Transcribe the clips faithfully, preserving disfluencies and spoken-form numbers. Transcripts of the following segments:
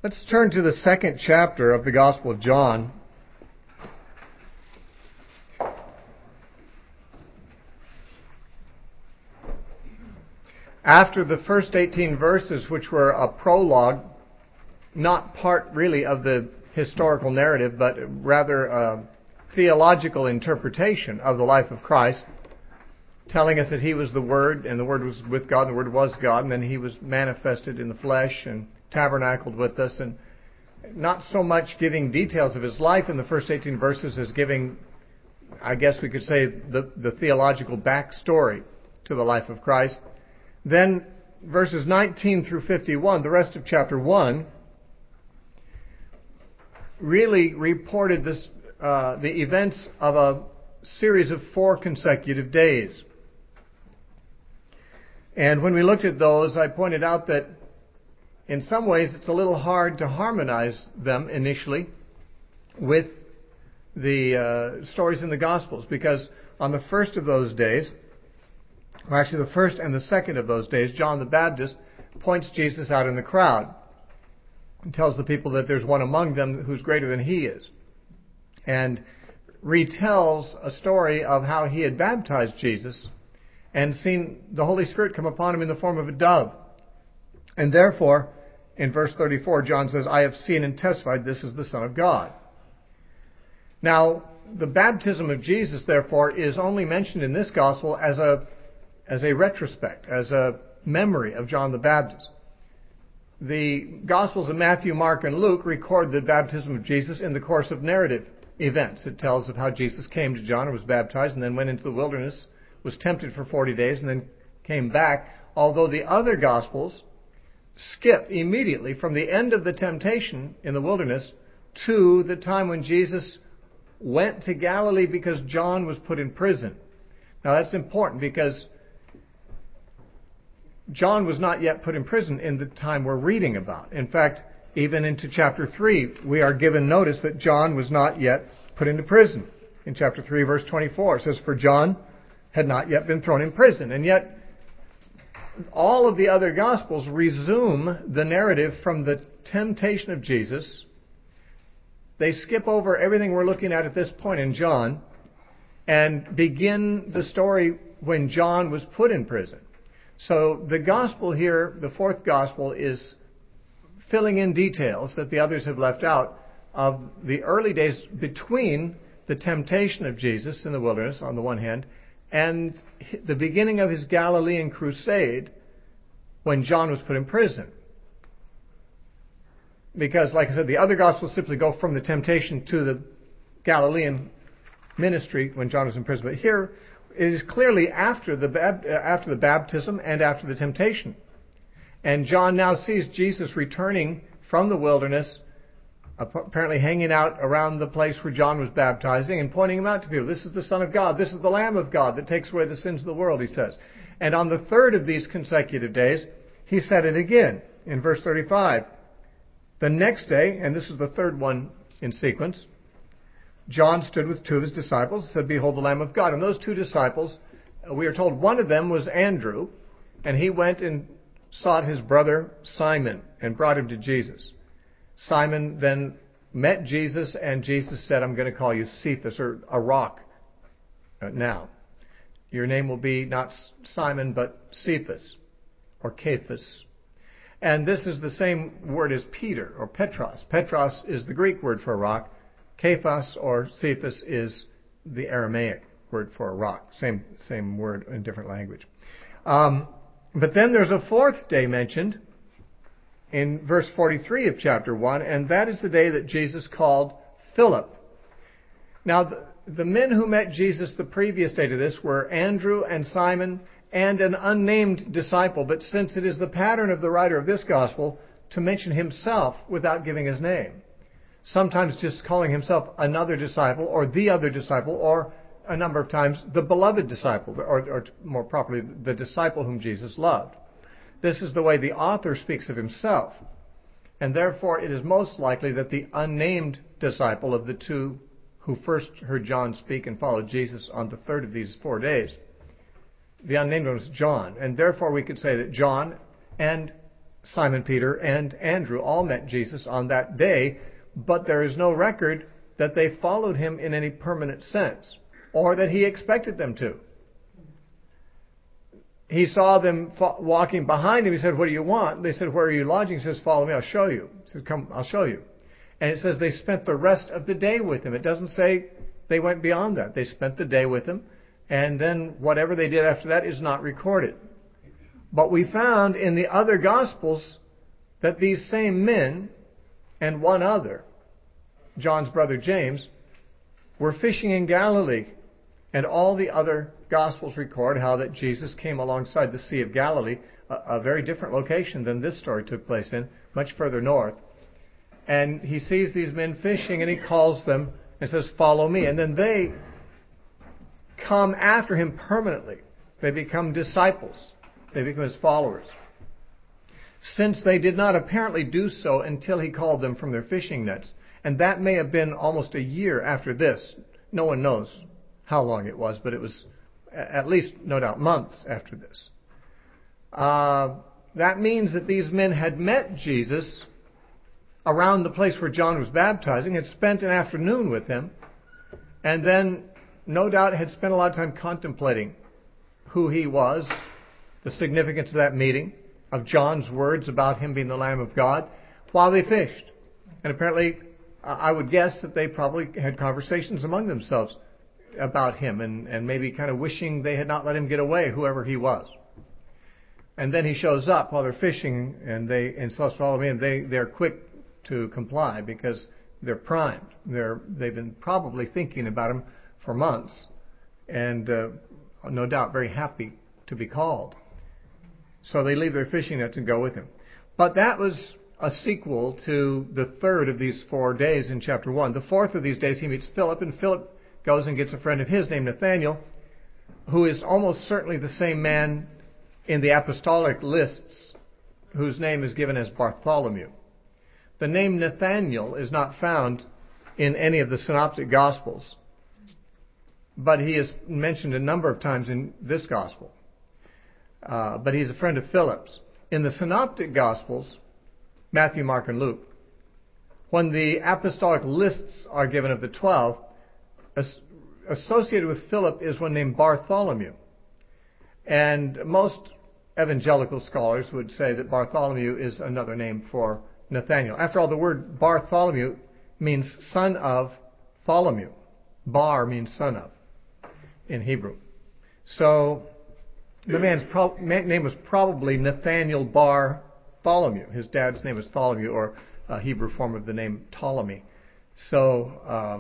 Let's turn to the second chapter of the Gospel of John. After the first eighteen verses, which were a prologue, not part really of the historical narrative, but rather a theological interpretation of the life of Christ, telling us that He was the Word, and the Word was with God, and the Word was God, and then He was manifested in the flesh and tabernacled with us, and not so much giving details of His life in the first eighteen verses as giving, I guess we could say, the, the theological backstory to the life of Christ. Then verses nineteen through fifty-one, the rest of chapter one, really reported this, uh, the events of a series of four consecutive days. And when we looked at those, I pointed out that in some ways it's a little hard to harmonize them initially with the uh, stories in the Gospels, because on the first of those days, or actually the first and the second of those days, John the Baptist points Jesus out in the crowd and tells the people that there's one among them who's greater than he is, and retells a story of how he had baptized Jesus and seen the Holy Spirit come upon him in the form of a dove. And therefore, in verse thirty-four, John says, I have seen and testified this is the Son of God. Now, the baptism of Jesus, therefore, is only mentioned in this gospel as a as a retrospect, as a memory of John the Baptist. The Gospels of Matthew, Mark, and Luke record the baptism of Jesus in the course of narrative events. It tells of how Jesus came to John and was baptized, and then went into the wilderness, was tempted for forty days, and then came back. Although the other Gospels skip immediately from the end of the temptation in the wilderness to the time when Jesus went to Galilee because John was put in prison. Now that's important because John was not yet put in prison in the time we're reading about. In fact, even into chapter three, we are given notice that John was not yet put into prison. In chapter three, verse twenty-four, it says, For John had not yet been thrown in prison. And yet, all of the other Gospels resume the narrative from the temptation of Jesus. They skip over everything we're looking at at this point in John and begin the story when John was put in prison. So the Gospel here, the fourth Gospel, is filling in details that the others have left out of the early days between the temptation of Jesus in the wilderness, on the one hand, and the beginning of his Galilean crusade when John was put in prison. Because, like I said, the other Gospels simply go from the temptation to the Galilean ministry when John was in prison. But here, it is clearly after the, after the baptism and after the temptation. And John now sees Jesus returning from the wilderness, apparently hanging out around the place where John was baptizing and pointing him out to people. This is the Son of God. This is the Lamb of God that takes away the sins of the world, he says. And on the third of these consecutive days, he said it again in verse thirty-five. The next day, and this is the third one in sequence, John stood with two of his disciples and said, Behold the Lamb of God. And those two disciples, we are told one of them was Andrew, and he went and sought his brother Simon and brought him to Jesus. Simon then met Jesus, and Jesus said, I'm going to call you Cephas, or a rock uh, now. Your name will be not Simon, but Cephas, or Cephas. And this is the same word as Peter, or Petros. Petros is the Greek word for a rock. Cephas, or Cephas, is the Aramaic word for a rock. Same, same word in different language. Um, but then there's a fourth day mentioned in verse forty-three of chapter one, and that is the day that Jesus called Philip. Now, the, the men who met Jesus the previous day to this were Andrew and Simon and an unnamed disciple, but since it is the pattern of the writer of this gospel to mention himself without giving his name, sometimes just calling himself another disciple or the other disciple, or a number of times the beloved disciple, or, or more properly, the disciple whom Jesus loved. This is the way the author speaks of himself. And therefore it is most likely that the unnamed disciple of the two who first heard John speak and followed Jesus on the third of these four days, the unnamed one was John. And therefore we could say that John and Simon Peter and Andrew all met Jesus on that day, but there is no record that they followed him in any permanent sense, or that he expected them to. He saw them walking behind him. He said, "What do you want?" They said, "Where are you lodging?" He says, "Follow me, I'll show you." He said, "Come, I'll show you." And it says they spent the rest of the day with him. It doesn't say they went beyond that. They spent the day with him, and then whatever they did after that is not recorded. But we found in the other Gospels that these same men and one other, John's brother James, were fishing in Galilee. And all the other Gospels record how that Jesus came alongside the Sea of Galilee, a, a very different location than this story took place in, much further north. And he sees these men fishing, and he calls them and says, "Follow me." And then they come after him permanently. They become disciples. They become his followers. Since they did not apparently do so until he called them from their fishing nets. And that may have been almost a year after this. No one knows how long it was, but it was at least, no doubt, months after this. Uh, that means that these men had met Jesus around the place where John was baptizing, had spent an afternoon with him, and then, no doubt, had spent a lot of time contemplating who he was, the significance of that meeting, of John's words about him being the Lamb of God, while they fished. And apparently, I would guess that they probably had conversations among themselves about him, and, and maybe kind of wishing they had not let him get away, whoever he was. And then he shows up while they're fishing, and they and so follow me, and they they're quick to comply because they're primed. They're they've been probably thinking about him for months, and uh, no doubt very happy to be called. So they leave their fishing nets and go with him. But that was a sequel to the third of these four days in chapter one. The fourth of these days he meets Philip, and Philip goes and gets a friend of his named Nathanael, who is almost certainly the same man in the apostolic lists whose name is given as Bartholomew. The name Nathanael is not found in any of the synoptic gospels, but he is mentioned a number of times in this gospel. Uh, but he's a friend of Philip's. In the synoptic gospels, Matthew, Mark, and Luke, when the apostolic lists are given of the twelve, as, associated with Philip is one named Bartholomew. And most evangelical scholars would say that Bartholomew is another name for Nathanael. After all, the word Bartholomew means son of Tholomew. Bar means son of in Hebrew. So the man's pro- name was probably Nathanael Bartholomew. His dad's name was Tholomew, or a Hebrew form of the name Ptolemy. So uh,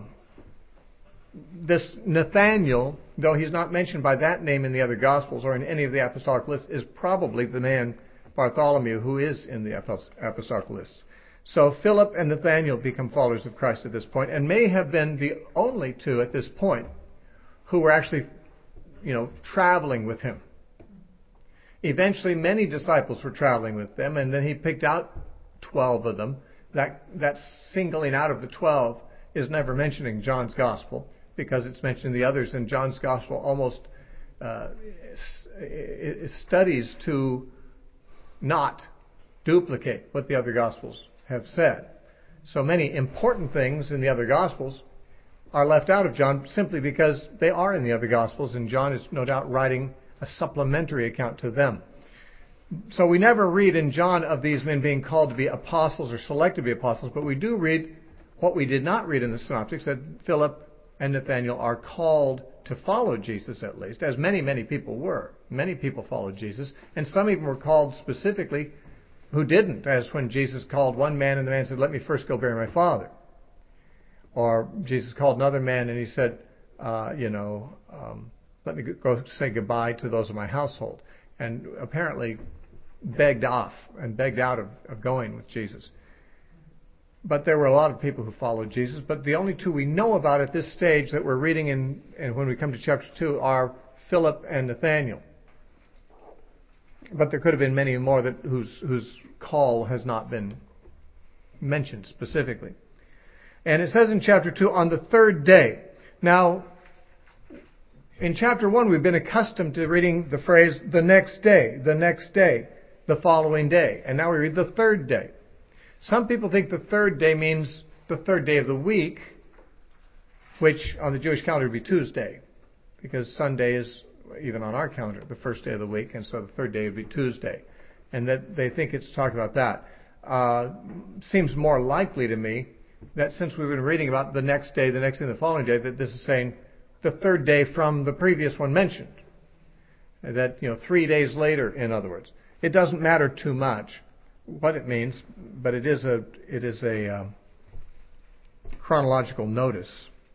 this Nathanael, though he's not mentioned by that name in the other Gospels or in any of the apostolic lists, is probably the man Bartholomew who is in the apostolic lists. So Philip and Nathanael become followers of Christ at this point, and may have been the only two at this point who were actually, you know, traveling with him. Eventually, many disciples were traveling with them, and then he picked out twelve of them. That that singling out of the twelve is never mentioned in John's Gospel, because it's mentioned in the others, and John's Gospel almost uh, studies to not duplicate what the other Gospels have said. So many important things in the other Gospels are left out of John simply because they are in the other Gospels, and John is no doubt writing a supplementary account to them. So we never read in John of these men being called to be apostles or selected to be apostles, but we do read what we did not read in the synoptics, that Philip and Nathanael are called to follow Jesus, at least, as many, many people were. Many people followed Jesus, and some even were called specifically who didn't, as when Jesus called one man and the man said, "Let me first go bury my father." Or Jesus called another man and he said, uh, you know, um, let me go say goodbye to those of my household. And apparently begged off and begged out of, of going with Jesus. But there were a lot of people who followed Jesus. But the only two we know about at this stage that we're reading in, and when we come to chapter two, are Philip and Nathanael. But there could have been many more that whose whose call has not been mentioned specifically. And it says in chapter two, on the third day. Now, in chapter one, we've been accustomed to reading the phrase, the next day, the next day. the following day. And now we read the third day. Some people think the third day means the third day of the week, which on the Jewish calendar would be Tuesday, because Sunday is, even on our calendar, the first day of the week, and so the third day would be Tuesday. And that they think it's talking about that. Uh, seems more likely to me that since we've been reading about the next day, the next day, and the following day, that this is saying the third day from the previous one mentioned. That, you know, three days later, in other words. It doesn't matter too much what it means, but it is a, it is a uh, chronological notice.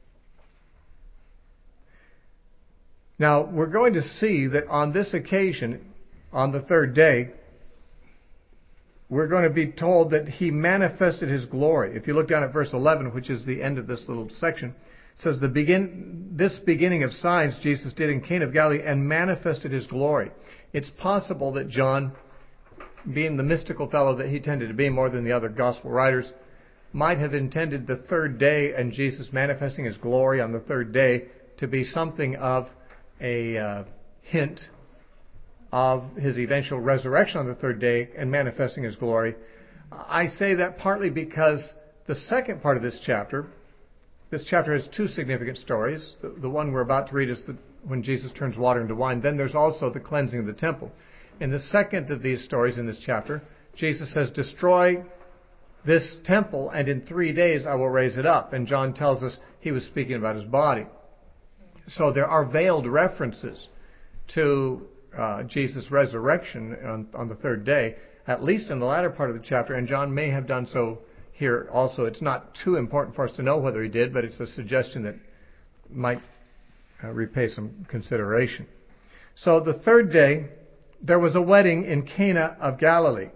Now, we're going to see that on this occasion, on the third day, we're going to be told that he manifested his glory. If you look down at verse eleven, which is the end of this little section, it says, the begin, this beginning of signs Jesus did in Cana of Galilee and manifested his glory. It's possible that John, being the mystical fellow that he tended to be more than the other gospel writers, might have intended the third day and Jesus manifesting his glory on the third day to be something of a uh, hint of his eventual resurrection on the third day and manifesting his glory. I say that partly because the second part of this chapter, this chapter has two significant stories. The, the one we're about to read is the, when Jesus turns water into wine. Then there's also the cleansing of the temple. In the second of these stories in this chapter, Jesus says, destroy this temple and in three days I will raise it up. And John tells us he was speaking about his body. So there are veiled references to uh, Jesus' resurrection on, on the third day, at least in the latter part of the chapter, and John may have done so here also. It's not too important for us to know whether he did, but it's a suggestion that might uh, repay some consideration. So the third day, there was a wedding in Cana of Galilee.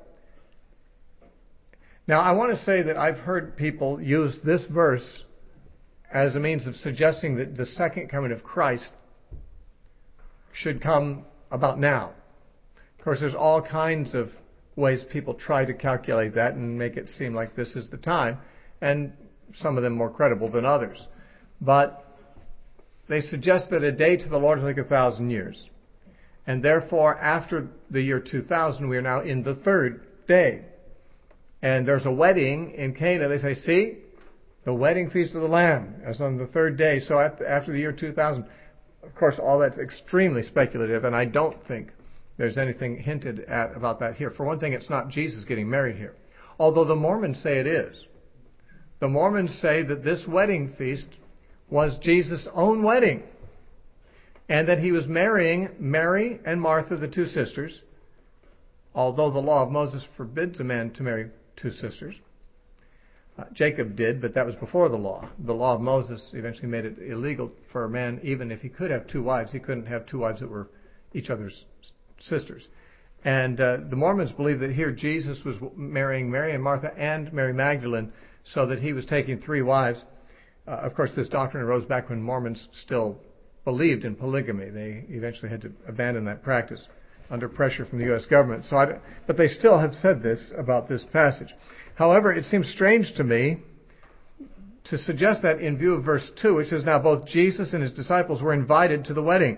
Now, I want to say that I've heard people use this verse as a means of suggesting that the second coming of Christ should come about now. Of course, there's all kinds of ways people try to calculate that and make it seem like this is the time, and some of them more credible than others. But they suggest that a day to the Lord is like a thousand years. And therefore, after the year two thousand, we are now in the third day. And there's a wedding in Cana. They say, see, the wedding feast of the Lamb is on the third day. So after the year two thousand, of course, all that's extremely speculative, and I don't think there's anything hinted at about that here. For one thing, it's not Jesus getting married here, although the Mormons say it is. The Mormons say that this wedding feast was Jesus' own wedding, and that he was marrying Mary and Martha, the two sisters, although the law of Moses forbids a man to marry two sisters. Uh, Jacob did, but that was before the law. The law of Moses eventually made it illegal for a man, even if he could have two wives, he couldn't have two wives that were each other's sisters. And uh, the Mormons believe that here Jesus was marrying Mary and Martha and Mary Magdalene, so that he was taking three wives. Uh, of course, this doctrine arose back when Mormons still believed in polygamy. They eventually had to abandon that practice under pressure from the U S government. So, I, but they still have said this about this passage. However, it seems strange to me to suggest that in view of verse two, it says, now both Jesus and his disciples were invited to the wedding.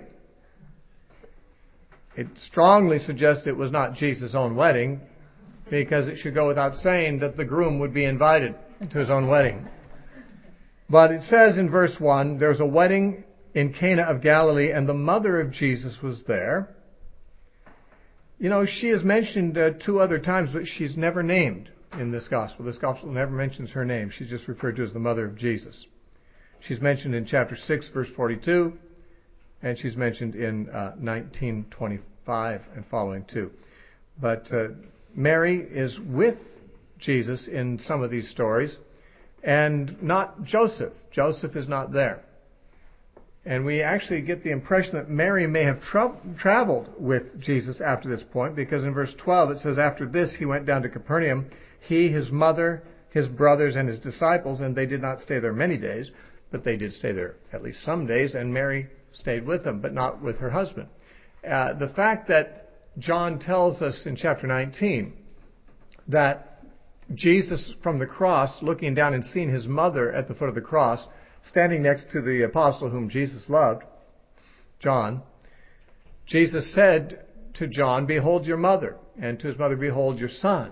It strongly suggests it was not Jesus' own wedding, because it should go without saying that the groom would be invited to his own wedding. But it says in verse one, there was a wedding in Cana of Galilee, and the mother of Jesus was there. You know, she is mentioned uh, two other times, but she's never named in this gospel. This gospel never mentions her name. She's just referred to as the mother of Jesus. She's mentioned in chapter six, verse forty-two, and she's mentioned in uh, nineteen twenty-five and following too. But uh, Mary is with Jesus in some of these stories, and not Joseph. Joseph is not there. And we actually get the impression that Mary may have tra- traveled with Jesus after this point, because in verse twelve it says, after this he went down to Capernaum, he, his mother, his brothers, and his disciples, and they did not stay there many days, but they did stay there at least some days, and Mary stayed with them, but not with her husband. Uh, the fact that John tells us in chapter nineteen that Jesus from the cross, looking down and seeing his mother at the foot of the cross, standing next to the apostle whom Jesus loved, John, Jesus said to John, behold your mother. and to his mother, behold your son.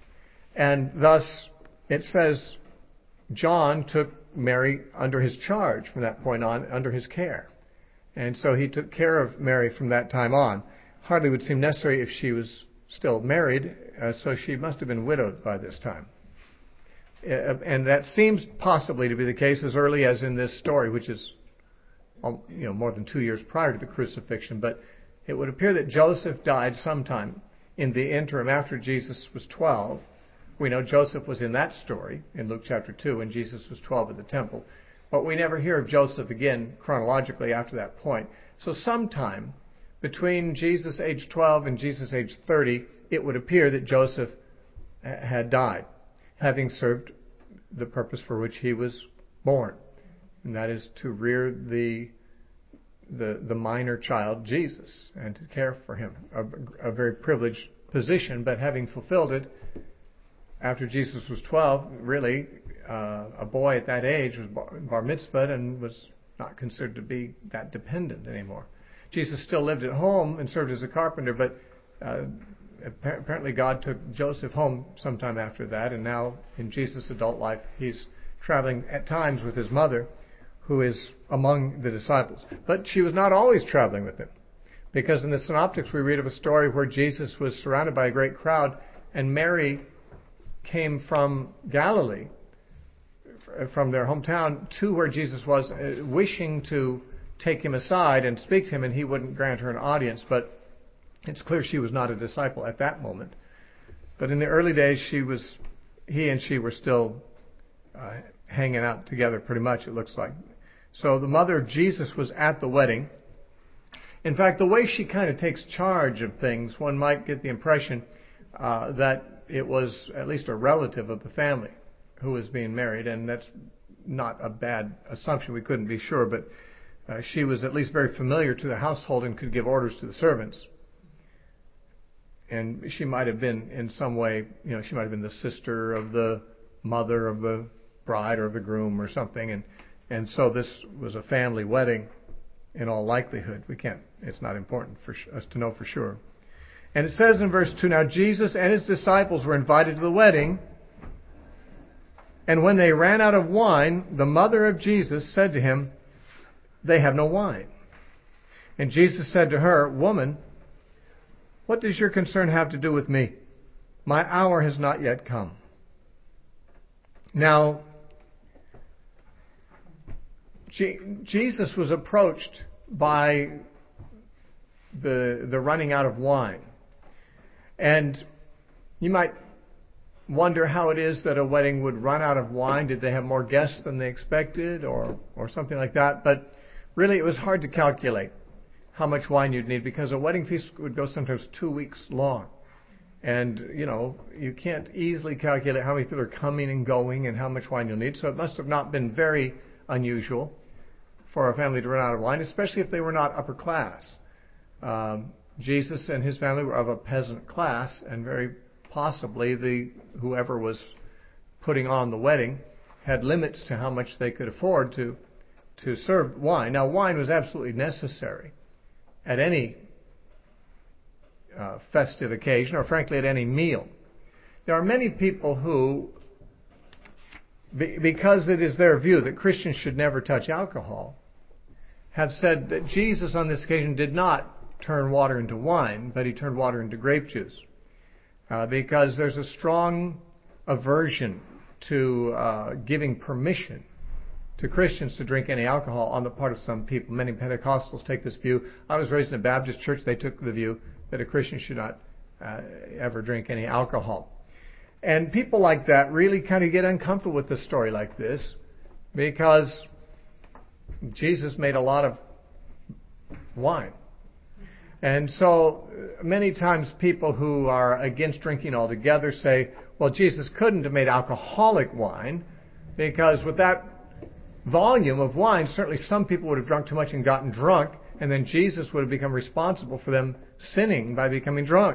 And thus it says John took Mary under his charge from that point on, under his care. And so he took care of Mary from that time on. Hardly would seem necessary if she was still married, uh, so she must have been widowed by this time. Uh, and that seems possibly to be the case as early as in this story, which is um, you know, more than two years prior to the crucifixion. But it would appear that Joseph died sometime in the interim after Jesus was twelve. We know Joseph was in that story in Luke chapter two when Jesus was twelve at the temple. But we never hear of Joseph again chronologically after that point. So sometime between Jesus age twelve and Jesus age thirty, it would appear that Joseph had died, having served the purpose for which he was born. And that is to rear the the, the minor child, Jesus, and to care for him. A, a very privileged position, but having fulfilled it, after Jesus was twelve, really, uh, a boy at that age was bar, bar mitzvahed and was not considered to be that dependent anymore. Jesus still lived at home and served as a carpenter, but uh, apparently God took Joseph home sometime after that, and now in Jesus' adult life, he's traveling at times with his mother, who is among the disciples. But she was not always traveling with him, because in the Synoptics we read of a story where Jesus was surrounded by a great crowd, and Mary came from Galilee, from their hometown, to where Jesus was, uh, wishing to take him aside and speak to him, and he wouldn't grant her an audience. But it's clear she was not a disciple at that moment. But in the early days, she was, he and she were still uh, hanging out together pretty much, it looks like. So the mother of Jesus was at the wedding. In fact, the way she kind of takes charge of things, one might get the impression uh, that it was at least a relative of the family who was being married, and that's not a bad assumption. We couldn't be sure, but uh, she was at least very familiar to the household and could give orders to the servants. And she might have been in some way, you know, she might have been the sister of the mother of the bride or of the groom or something, and and so this was a family wedding in all likelihood. We can't, it's not important for us to know for sure. And it says in verse two, now Jesus and his disciples were invited to the wedding, and when they ran out of wine, the mother of Jesus said to him, they have no wine. And Jesus said to her, woman, what does your concern have to do with me? My hour has not yet come. Now, Jesus was approached by the the running out of wine. And you might wonder how it is that a wedding would run out of wine. Did they have more guests than they expected, or, or something like that? But really it was hard to calculate how much wine you'd need, because a wedding feast would go sometimes two weeks long. And, you know, you can't easily calculate how many people are coming and going and how much wine you'll need. So it must have not been very unusual for a family to run out of wine, especially if they were not upper class. Um, Jesus and his family were of a peasant class, and very possibly the whoever was putting on the wedding had limits to how much they could afford to to serve wine. Now, wine was absolutely necessary at any uh, festive occasion, or frankly at any meal. There are many people who, be, because it is their view that Christians should never touch alcohol, have said that Jesus on this occasion did not turn water into wine, but he turned water into grape juice. Uh, because there's a strong aversion to uh, giving permission to Christians to drink any alcohol on the part of some people. Many Pentecostals take this view. I was raised in a Baptist church. They took the view that a Christian should not uh, ever drink any alcohol. And people like that really kind of get uncomfortable with a story like this, because Jesus made a lot of wine. And so many times people who are against drinking altogether say, well, Jesus couldn't have made alcoholic wine, because with that volume of wine, certainly some people would have drunk too much and gotten drunk, and then Jesus would have become responsible for them sinning by becoming drunk.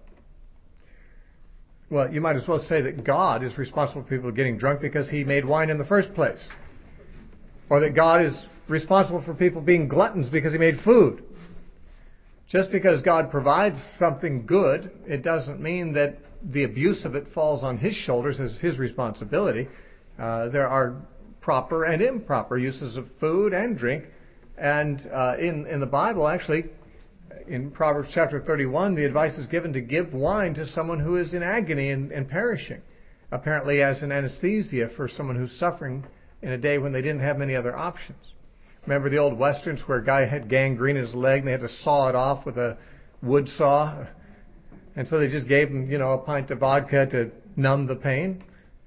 Well, you might as well say that God is responsible for people getting drunk because he made wine in the first place. Or that God is responsible for people being gluttons because he made food. Just because God provides something good, it doesn't mean that the abuse of it falls on His shoulders as His responsibility. Uh, there are proper and improper uses of food and drink. And uh, in, in the Bible, actually, in Proverbs chapter thirty-one, the advice is given to give wine to someone who is in agony and, and perishing, apparently as an anesthesia for someone who's suffering in a day when they didn't have many other options. Remember the old westerns where a guy had gangrene in his leg and they had to saw it off with a wood saw? And so they just gave him, you know, a pint of vodka to numb the pain.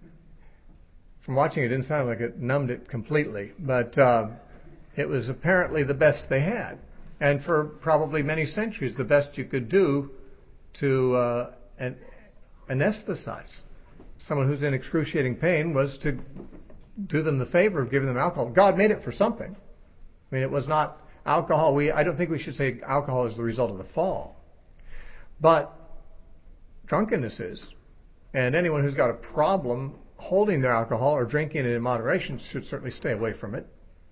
From watching it, it didn't sound like it numbed it completely, but uh, it was apparently the best they had. And for probably many centuries, the best you could do to uh, an- anesthetize someone who's in excruciating pain was to do them the favor of giving them alcohol. God made it for something. I mean, it was not alcohol. We I don't think we should say alcohol is the result of the fall. But drunkenness is. And anyone who's got a problem holding their alcohol or drinking it in moderation should certainly stay away from it.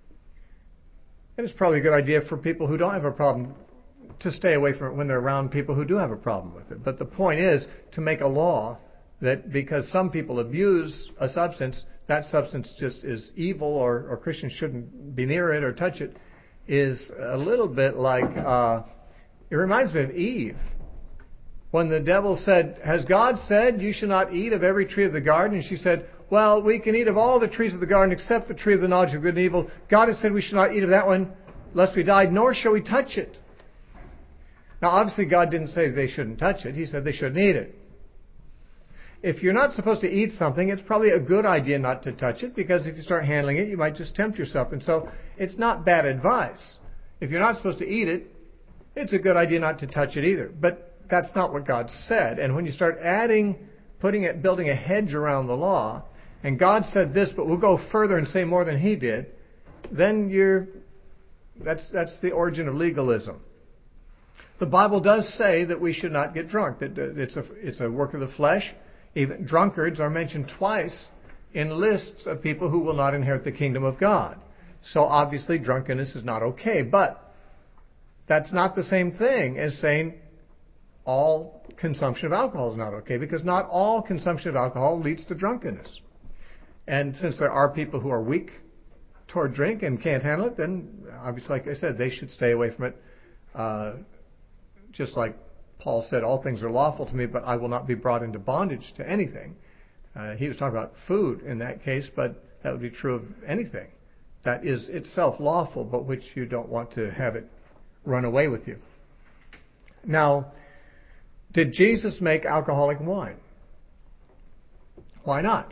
And it's probably a good idea for people who don't have a problem to stay away from it when they're around people who do have a problem with it. But the point is to make a law that because some people abuse a substance, that substance just is evil or, or Christians shouldn't be near it or touch it, is a little bit like, uh, it reminds me of Eve. When the devil said, has God said you should not eat of every tree of the garden? And she said, well, we can eat of all the trees of the garden except the tree of the knowledge of good and evil. God has said we should not eat of that one lest we die, nor shall we touch it. Now, obviously, God didn't say they shouldn't touch it. He said they shouldn't eat it. If you're not supposed to eat something, it's probably a good idea not to touch it, because if you start handling it, you might just tempt yourself. And so it's not bad advice. If you're not supposed to eat it, it's a good idea not to touch it either. But that's not what God said. And when you start adding, putting it, building a hedge around the law, and God said this, but we'll go further and say more than He did, then you're, that's, that's the origin of legalism. The Bible does say that we should not get drunk, that it's a, it's a work of the flesh. Even drunkards are mentioned twice in lists of people who will not inherit the kingdom of God. So obviously drunkenness is not okay. But that's not the same thing as saying all consumption of alcohol is not okay, because not all consumption of alcohol leads to drunkenness. And since there are people who are weak toward drink and can't handle it, then obviously, like I said, they should stay away from it. Uh, just like Paul said, all things are lawful to me, but I will not be brought into bondage to anything. Uh, he was talking about food in that case, but that would be true of anything that is itself lawful, but which you don't want to have it run away with you. Now, did Jesus make alcoholic wine? Why not?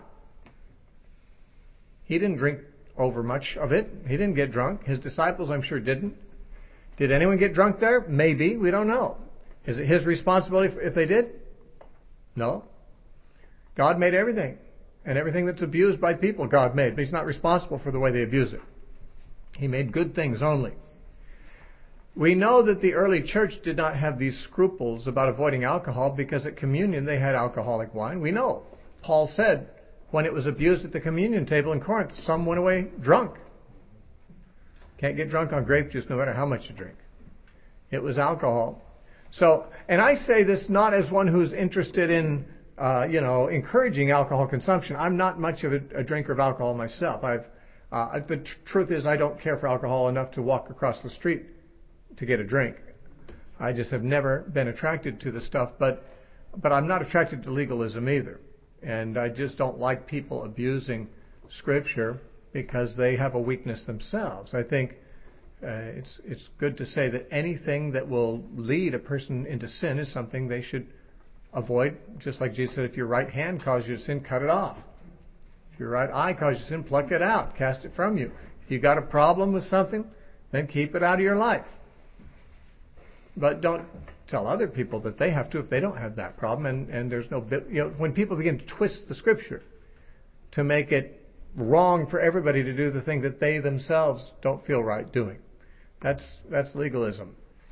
He didn't drink over much of it. He didn't get drunk. His disciples, I'm sure, didn't. Did anyone get drunk there? Maybe. We don't know. Is it His responsibility if they did? No. God made everything. And everything that's abused by people, God made. But He's not responsible for the way they abuse it. He made good things only. We know that the early church did not have these scruples about avoiding alcohol, because at communion they had alcoholic wine. We know. Paul said when it was abused at the communion table in Corinth, some went away drunk. Can't get drunk on grape juice no matter how much you drink. It was alcohol. So, and I say this not as one who's interested in, uh, you know, encouraging alcohol consumption. I'm not much of a, a drinker of alcohol myself. I've, uh, the tr- truth is I don't care for alcohol enough to walk across the street to get a drink. I just have never been attracted to the stuff, but, but I'm not attracted to legalism either. And I just don't like people abusing Scripture because they have a weakness themselves. I think Uh, it's it's good to say that anything that will lead a person into sin is something they should avoid. Just like Jesus said, if your right hand causes you to sin, cut it off. If your right eye causes you to sin, pluck it out, cast it from you. If you got a problem with something, then keep it out of your life. But don't tell other people that they have to if they don't have that problem. And, and there's no, you know, when people begin to twist the Scripture to make it wrong for everybody to do the thing that they themselves don't feel right doing, That's that's legalism.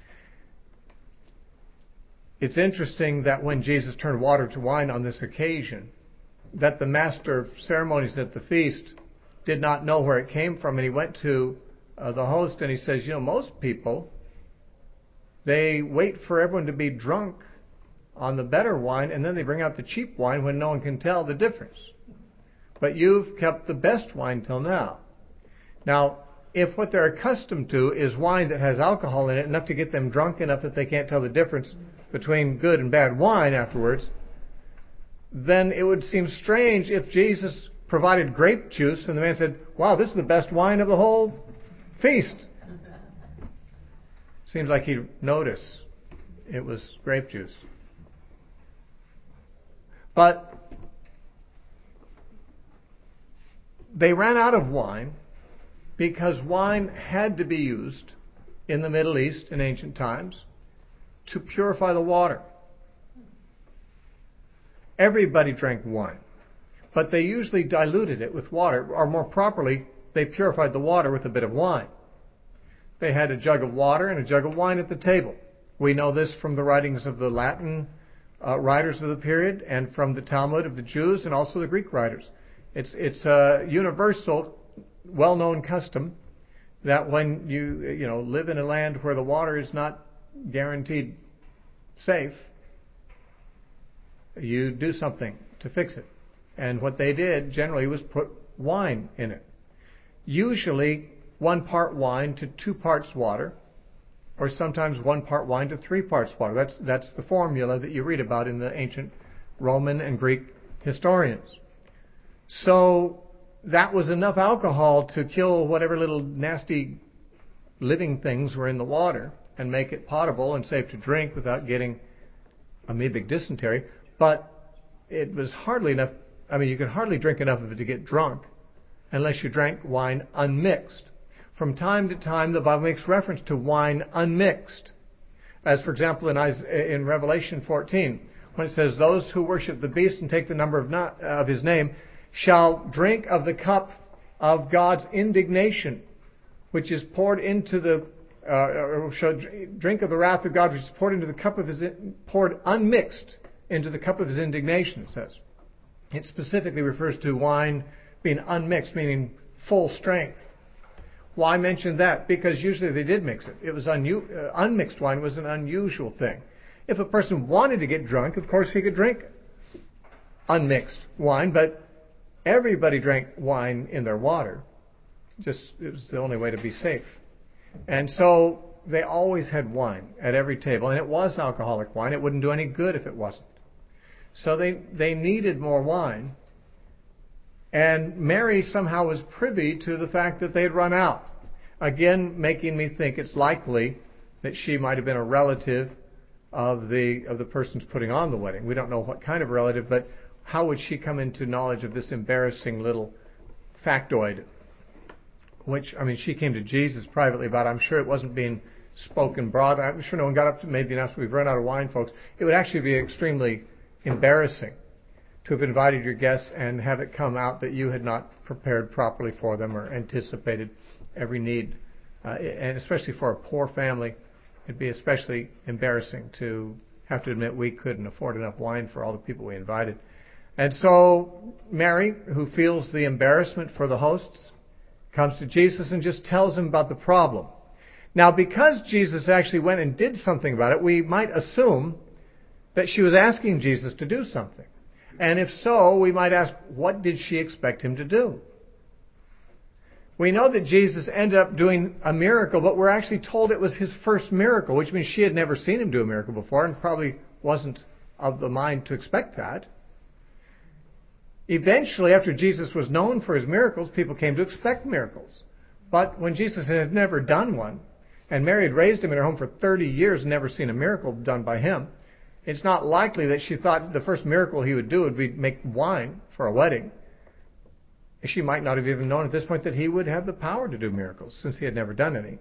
It's interesting that when Jesus turned water to wine on this occasion, that the master of ceremonies at the feast did not know where it came from, and he went to uh, the host and he says, you know, most people They wait for everyone to be drunk on the better wine, and then they bring out the cheap wine when no one can tell the difference. But you've kept the best wine till now. Now, if what they're accustomed to is wine that has alcohol in it, enough to get them drunk enough that they can't tell the difference between good and bad wine afterwards, then it would seem strange if Jesus provided grape juice and the man said, wow, this is the best wine of the whole feast. Seems like he'd notice it was grape juice. But they ran out of wine because wine had to be used in the Middle East in ancient times to purify the water. Everybody drank wine, but they usually diluted it with water, or more properly, they purified the water with a bit of wine. They had a jug of water and a jug of wine at the table. We know this from the writings of the Latin uh, writers of the period and from the Talmud of the Jews and also the Greek writers. It's it's a universal, well-known custom that when you you know live in a land where the water is not guaranteed safe, you do something to fix it. And what they did generally was put wine in it. Usually one part wine to two parts water, or sometimes one part wine to three parts water. That's that's the formula that you read about in the ancient Roman and Greek historians. So that was enough alcohol to kill whatever little nasty living things were in the water and make it potable and safe to drink without getting amoebic dysentery. But it was hardly enough. I mean, you could hardly drink enough of it to get drunk unless you drank wine unmixed. From time to time, the Bible makes reference to wine unmixed. As, for example, in, Isaiah, in Revelation fourteen, when it says, those who worship the beast and take the number of, not, of his name shall drink of the cup of God's indignation, which is poured into the, uh, shall drink of the wrath of God, which is poured into the cup of his, poured unmixed into the cup of his indignation, it says. It specifically refers to wine being unmixed, meaning full strength. Why mention that? Because usually they did mix it. It was unu- uh, unmixed wine was an unusual thing. If a person wanted to get drunk, of course he could drink unmixed wine, but everybody drank wine in their water. Just it was the only way to be safe. And so they always had wine at every table, and it was alcoholic wine. It wouldn't do any good if it wasn't. So they, they needed more wine. And Mary somehow was privy to the fact that they had run out. Again, making me think it's likely that she might have been a relative of the of the persons putting on the wedding. We don't know what kind of relative, but how would she come into knowledge of this embarrassing little factoid? Which, I mean, she came to Jesus privately about it. I'm sure it wasn't being spoken broad. I'm sure no one got up to made the announcement, we've run out of wine, folks. It would actually be extremely embarrassing to have invited your guests and have it come out that you had not prepared properly for them or anticipated every need. Uh, and especially for a poor family, it'd be especially embarrassing to have to admit we couldn't afford enough wine for all the people we invited. And so Mary, who feels the embarrassment for the hosts, comes to Jesus and just tells him about the problem. Now, because Jesus actually went and did something about it, we might assume that she was asking Jesus to do something. And if so, we might ask, what did she expect him to do? We know that Jesus ended up doing a miracle, but we're actually told it was his first miracle, which means she had never seen him do a miracle before and probably wasn't of the mind to expect that. Eventually, after Jesus was known for his miracles, people came to expect miracles. But when Jesus had never done one, and Mary had raised him in her home for thirty years and never seen a miracle done by him, it's not likely that she thought the first miracle he would do would be make wine for a wedding. She might not have even known at this point that he would have the power to do miracles, since he had never done any.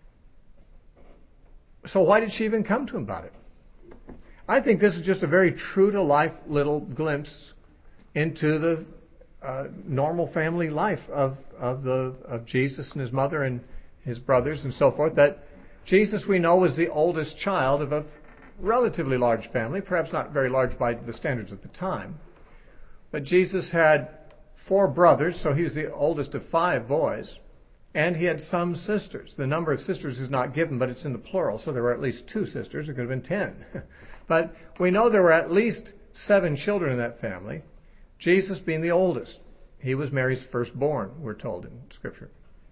So why did she even come to him about it? I think this is just a very true-to-life little glimpse into the uh, normal family life of of the of Jesus and his mother and his brothers and so forth. That Jesus, we know, was the oldest child of a relatively large family, perhaps not very large by the standards at the time. But Jesus had four brothers, so he was the oldest of five boys. And he had some sisters. The number of sisters is not given, but it's in the plural, so there were at least two sisters. It could have been ten. But we know there were at least seven children in that family, Jesus being the oldest. He was Mary's firstborn, we're told in Scripture.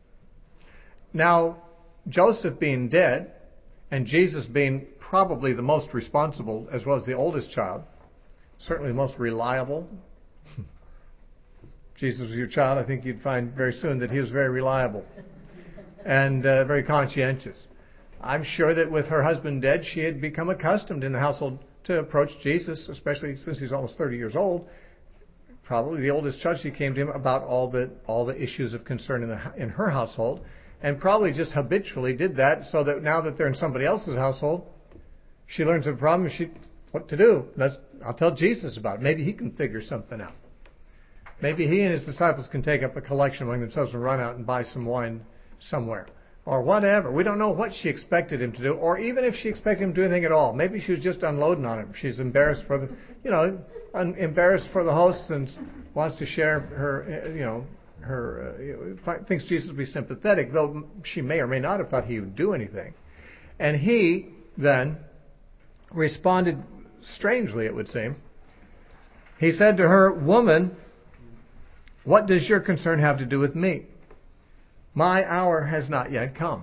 Now, Joseph being dead, and Jesus being probably the most responsible, as well as the oldest child, certainly the most reliable. Jesus was your child, I think you'd find very soon that he was very reliable and uh, very conscientious. I'm sure that with her husband dead, she had become accustomed in the household to approach Jesus, especially since he's almost thirty years old. Probably the oldest child, she came to him about all the all the issues of concern in, the, in her household, and probably just habitually did that, so that now that they're in somebody else's household, she learns a problem, she what to do. Let's, I'll tell Jesus about it. Maybe he can figure something out. Maybe he and his disciples can take up a collection among themselves and run out and buy some wine somewhere. Or whatever. We don't know what she expected him to do, or even if she expected him to do anything at all. Maybe she was just unloading on him. She's embarrassed for the, you know, un- embarrassed for the hosts and wants to share her, you know, her, uh, thinks Jesus would be sympathetic, though she may or may not have thought he would do anything. And he then responded strangely, it would seem. He said to her, "Woman, what does your concern have to do with me? My hour has not yet come."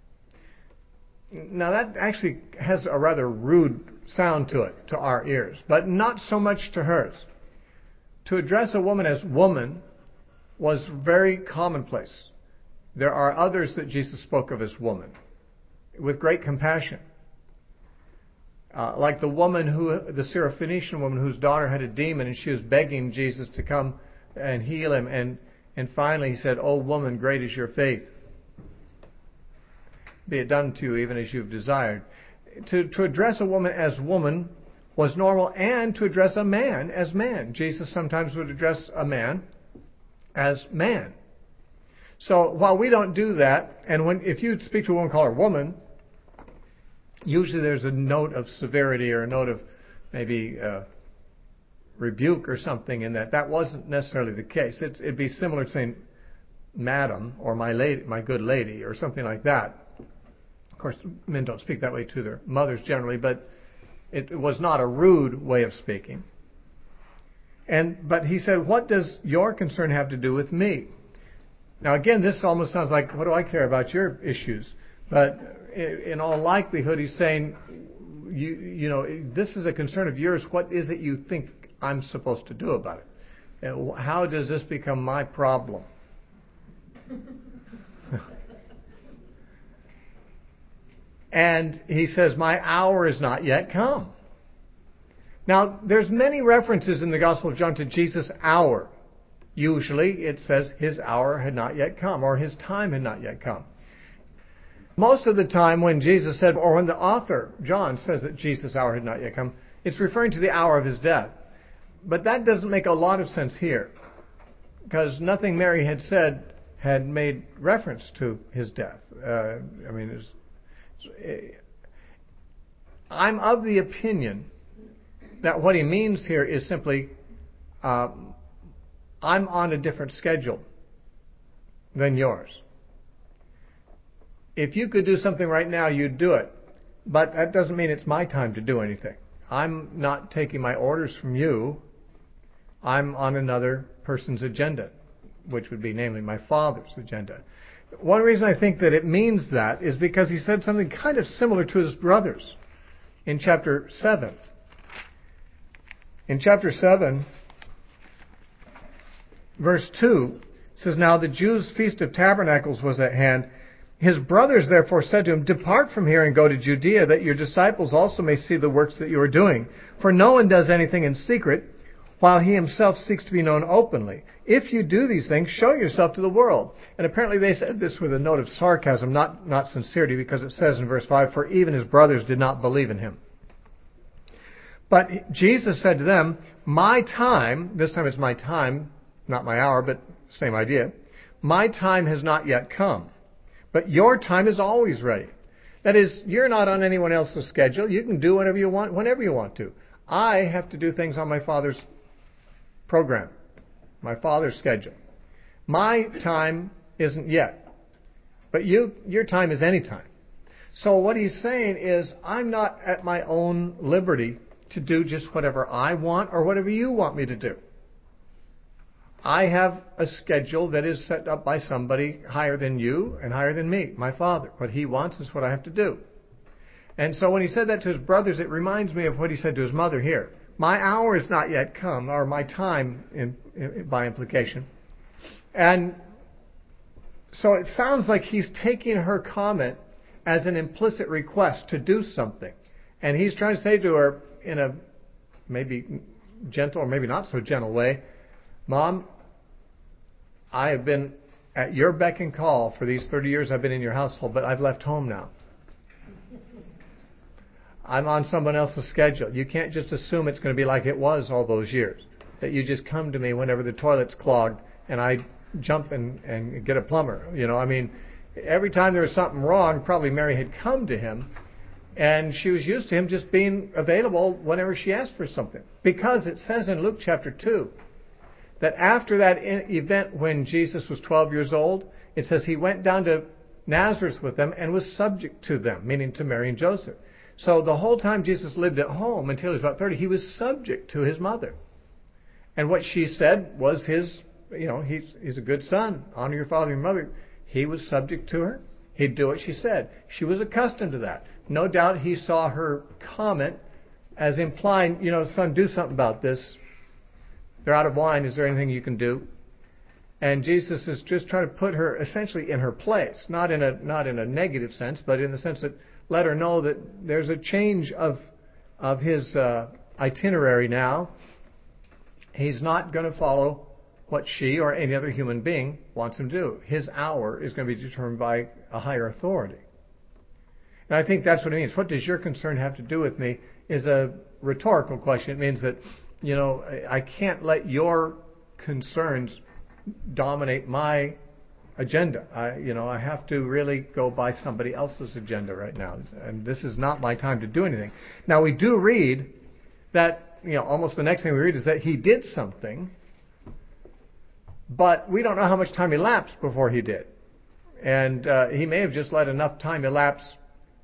Now that actually has a rather rude sound to it, to our ears, but not so much to hers. To address a woman as woman was very commonplace. There are others that Jesus spoke of as woman, with great compassion. Uh, like the woman who, the Syrophoenician woman whose daughter had a demon, and she was begging Jesus to come and heal him, and And finally he said, "O woman, great is your faith. Be it done to you even as you've desired." To, to address a woman as woman was normal, and to address a man as man. Jesus sometimes would address a man as man. So while we don't do that, and when if you speak to a woman, call her woman, usually there's a note of severity or a note of maybe uh, rebuke or something in that. That wasn't necessarily the case. It's, it'd be similar to saying "madam" or "my lady," "my good lady," or something like that. Of course, men don't speak that way to their mothers generally, but it was not a rude way of speaking. And but he said, "What does your concern have to do with me?" Now again, this almost sounds like, what do I care about your issues? But in all likelihood, he's saying, you you know, this is a concern of yours. What is it you think I'm supposed to do about it? How does this become my problem? And he says, "My hour is not yet come." Now, there's many references in the Gospel of John to Jesus' hour. Usually it says his hour had not yet come, or his time had not yet come. Most of the time when Jesus said, or when the author, John, says that Jesus' hour had not yet come, it's referring to the hour of his death. But that doesn't make a lot of sense here, because nothing Mary had said had made reference to his death. Uh, I mean, it's, it, I'm of the opinion that what he means here is simply, uh, I'm on a different schedule than yours. If you could do something right now, you'd do it. But that doesn't mean it's my time to do anything. I'm not taking my orders from you. I'm on another person's agenda, which would be namely my Father's agenda. One reason I think that it means that is because he said something kind of similar to his brothers in chapter seven. In chapter seven, verse two, it says, "Now the Jews' feast of tabernacles was at hand. His brothers therefore said to him, 'Depart from here and go to Judea, that your disciples also may see the works that you are doing. For no one does anything in secret, while he himself seeks to be known openly. If you do these things, show yourself to the world.'" And apparently they said this with a note of sarcasm, not, not sincerity, because it says in verse five, "For even his brothers did not believe in him." But Jesus said to them, "My time," this time it's my time, not my hour, but same idea, "my time has not yet come. But your time is always ready." That is, you're not on anyone else's schedule. You can do whatever you want, whenever you want to. I have to do things on my Father's program, my Father's schedule. My time isn't yet. But you, your time is any time. So what he's saying is, I'm not at my own liberty to do just whatever I want or whatever you want me to do. I have a schedule that is set up by somebody higher than you and higher than me, my Father. What he wants is what I have to do. And so when he said that to his brothers, it reminds me of what he said to his mother here. My hour is not yet come, or my time in, in, by implication. And so it sounds like he's taking her comment as an implicit request to do something. And he's trying to say to her in a maybe gentle or maybe not so gentle way, Mom, I have been at your beck and call for these thirty years I've been in your household, but I've left home now. I'm on someone else's schedule. You can't just assume it's going to be like it was all those years, that you just come to me whenever the toilet's clogged and I jump and, and get a plumber. You know, I mean, every time there was something wrong, probably Mary had come to him, and she was used to him just being available whenever she asked for something. Because it says in Luke chapter two that after that event when Jesus was twelve years old, it says he went down to Nazareth with them and was subject to them, meaning to Mary and Joseph. So the whole time Jesus lived at home until he was about thirty, he was subject to his mother. And what she said was his, you know, he's, he's a good son. Honor your father and mother. He was subject to her. He'd do what she said. She was accustomed to that. No doubt he saw her comment as implying, you know, son, do something about this. They're out of wine. Is there anything you can do? And Jesus is just trying to put her essentially in her place, not in a not in a negative sense, but in the sense that let her know that there's a change of of his uh, itinerary now. He's not going to follow what she or any other human being wants him to do. His hour is going to be determined by a higher authority. And I think that's what it means. What does your concern have to do with me is a rhetorical question. It means that, you know, I can't let your concerns dominate my agenda. I, you know, I have to really go by somebody else's agenda right now. And this is not my time to do anything. Now, we do read that, you know, almost the next thing we read is that he did something, but we don't know how much time elapsed before he did. And uh, he may have just let enough time elapse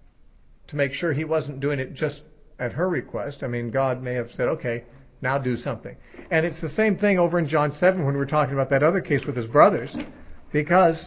to make sure he wasn't doing it just at her request. I mean, God may have said, okay, now do something. And it's the same thing over in John seven when we're talking about that other case with his brothers, because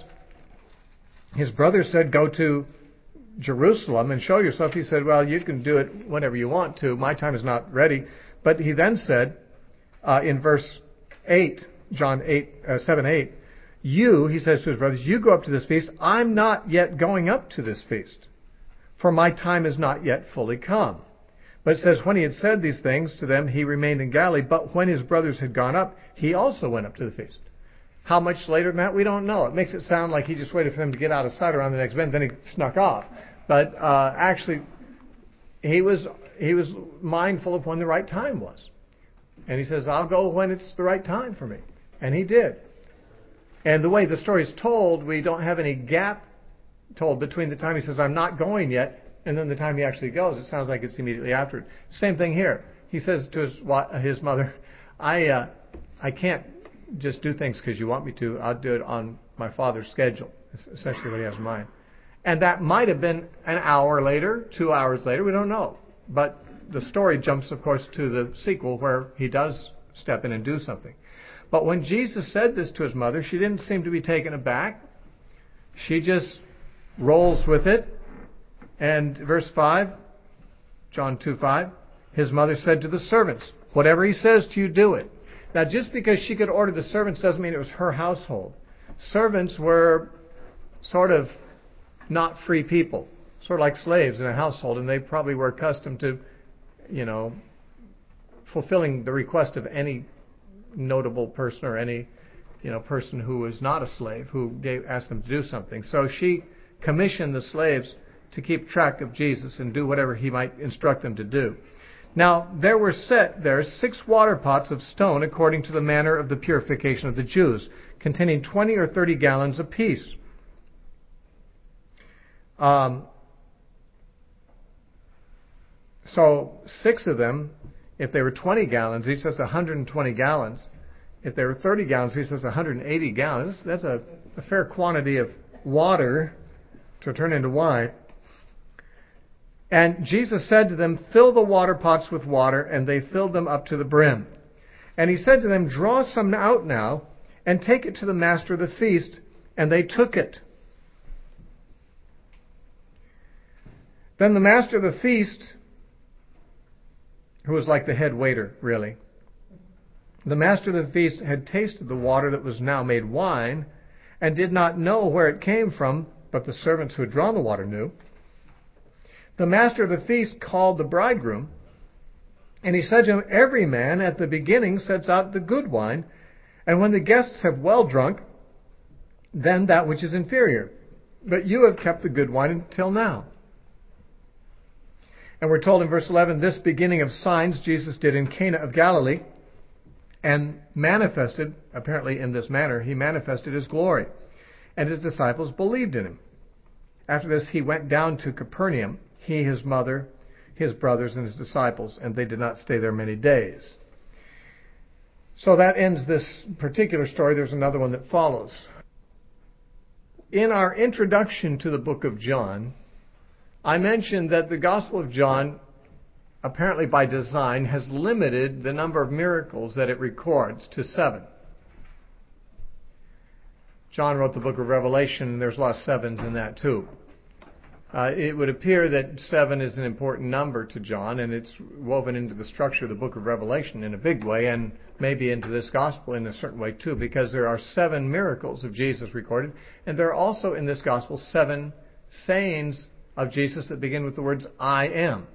his brothers said, go to Jerusalem and show yourself. He said, well, you can do it whenever you want to. My time is not ready. But he then said uh, in verse eight, John eight, uh, seven, eight, you, he says to his brothers, you go up to this feast. I'm not yet going up to this feast, for my time is not yet fully come. But it says, when he had said these things to them, he remained in Galilee. But when his brothers had gone up, he also went up to the feast. How much later than that? We don't know. It makes it sound like he just waited for them to get out of sight around the next bend, then he snuck off. But uh, actually, he was he was mindful of when the right time was. And he says, I'll go when it's the right time for me. And he did. And the way the story is told, we don't have any gap told between the time he says, I'm not going yet, and then the time he actually goes. It sounds like it's immediately afterward. Same thing here. He says to his his mother, I uh, I can't just do things because you want me to. I'll do it on my father's schedule. That's essentially what he has in mind. And that might have been an hour later, two hours later. We don't know. But the story jumps, of course, to the sequel where he does step in and do something. But when Jesus said this to his mother, she didn't seem to be taken aback. She just rolls with it. And verse five, John two five, his mother said to the servants, whatever he says to you, do it. Now, just because she could order the servants doesn't mean it was her household. Servants were sort of not free people, sort of like slaves in a household, and they probably were accustomed to, you know, fulfilling the request of any notable person or any, you know, person who was not a slave who gave, asked them to do something. So she commissioned the slaves to keep track of Jesus and do whatever he might instruct them to do. Now, there were set there six water pots of stone according to the manner of the purification of the Jews, containing twenty or thirty gallons apiece. Um, so six of them, if they were twenty gallons, each that's one hundred twenty gallons. If they were thirty gallons, each that's one hundred eighty gallons. That's a, a fair quantity of water to turn into wine. And Jesus said to them, "Fill the water pots with water," and they filled them up to the brim. And he said to them, "Draw some out now, and take it to the master of the feast." And they took it. Then the master of the feast, who was like the head waiter, really, the master of the feast had tasted the water that was now made wine, and did not know where it came from, but the servants who had drawn the water knew. The master of the feast called the bridegroom, and he said to him, "Every man at the beginning sets out the good wine, and when the guests have well drunk, then that which is inferior. But you have kept the good wine until now." And we're told in verse eleven, "This beginning of signs Jesus did in Cana of Galilee, and manifested," apparently in this manner, he manifested his glory, and his disciples believed in him. After this he went down to Capernaum, he, his mother, his brothers, and his disciples, and they did not stay there many days. So that ends this particular story. There's another one that follows. In our introduction to the book of John, I mentioned that the Gospel of John, apparently by design, has limited the number of miracles that it records to seven. John wrote the book of Revelation, and there's a lot of sevens in that too. Uh, it would appear that seven is an important number to John, and it's woven into the structure of the book of Revelation in a big way, and maybe into this gospel in a certain way too, because there are seven miracles of Jesus recorded, and there are also in this gospel seven sayings of Jesus that begin with the words "I am,"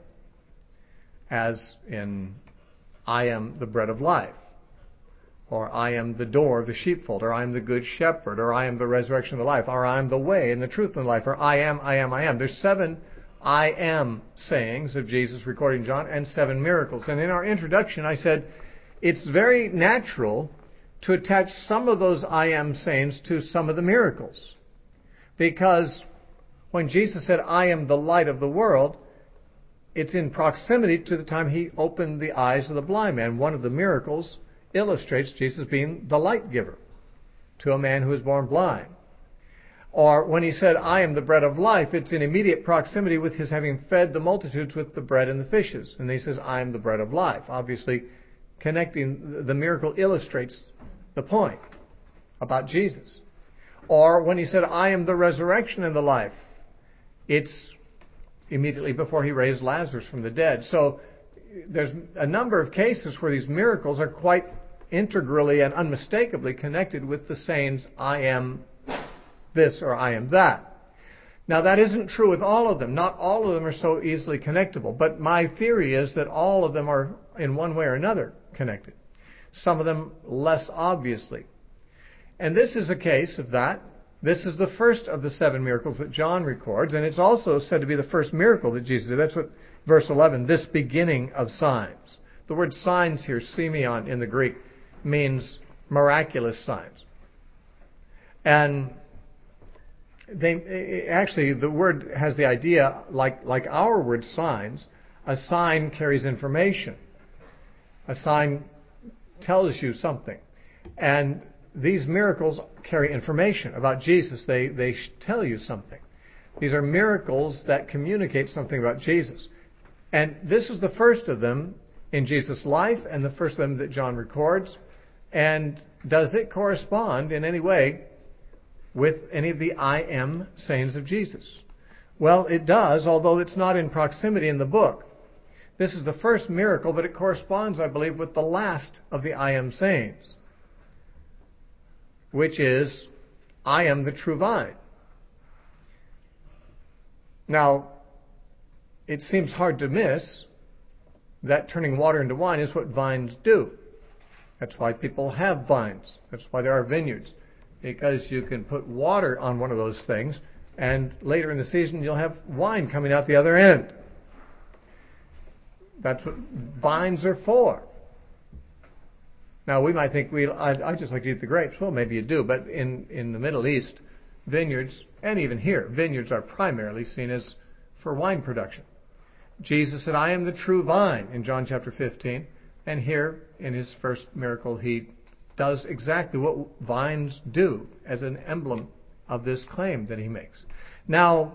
as in "I am the bread of life," or "I am the door of the sheepfold," or "I am the good shepherd," or "I am the resurrection of the life," or "I am the way and the truth and the life," or "I am, I am, I am." There's seven "I am" sayings of Jesus recorded in John, and seven miracles. And in our introduction I said it's very natural to attach some of those "I am" sayings to some of the miracles. Because when Jesus said, "I am the light of the world," it's in proximity to the time he opened the eyes of the blind man. One of the miracles illustrates Jesus being the light giver to a man who was born blind. Or when he said, "I am the bread of life," it's in immediate proximity with his having fed the multitudes with the bread and the fishes. And he says, "I am the bread of life." Obviously, connecting the miracle illustrates the point about Jesus. Or when he said, "I am the resurrection and the life," it's immediately before he raised Lazarus from the dead. So there's a number of cases where these miracles are quite integrally and unmistakably connected with the sayings, "I am this," or "I am that." Now that isn't true with all of them. Not all of them are so easily connectable. But my theory is that all of them are in one way or another connected. Some of them less obviously. And this is a case of that. This is the first of the seven miracles that John records, and it's also said to be the first miracle that Jesus did. That's what verse eleven, "This beginning of signs." The word signs here, semeion in the Greek, means miraculous signs. And they actually, the word has the idea, like, like our word signs, a sign carries information. A sign tells you something. And these miracles carry information about Jesus. They, they tell you something. These are miracles that communicate something about Jesus. And this is the first of them in Jesus' life, and the first of them that John records. And does it correspond in any way with any of the "I am" sayings of Jesus? Well, it does, although it's not in proximity in the book. This is the first miracle, but it corresponds, I believe, with the last of the "I am" sayings, which is, "I am the true vine." Now, it seems hard to miss that turning water into wine is what vines do. That's why people have vines. That's why there are vineyards. Because you can put water on one of those things, and later in the season you'll have wine coming out the other end. That's what vines are for. Now, we might think, we I'd, I'd just like to eat the grapes. Well, maybe you do, but in, in the Middle East, vineyards, and even here, vineyards are primarily seen as for wine production. Jesus said, "I am the true vine," in John chapter fifteen. And here, in his first miracle, he does exactly what vines do as an emblem of this claim that he makes. Now,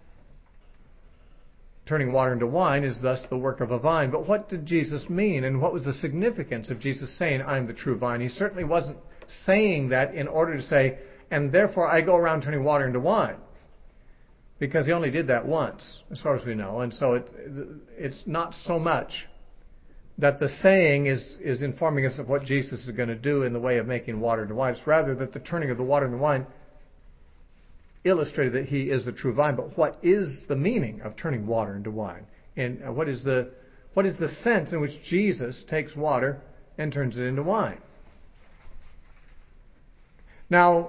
turning water into wine is thus the work of a vine. But what did Jesus mean, and what was the significance of Jesus saying, I am the true vine? He certainly wasn't saying that in order to say, and therefore I go around turning water into wine. Because he only did that once, as far as we know. And so it, it's not so much that the saying is, is informing us of what Jesus is going to do in the way of making water into wine. It's rather that the turning of the water into wine illustrated that he is the true vine. But what is the meaning of turning water into wine? And what is the what is the sense in which Jesus takes water and turns it into wine? Now,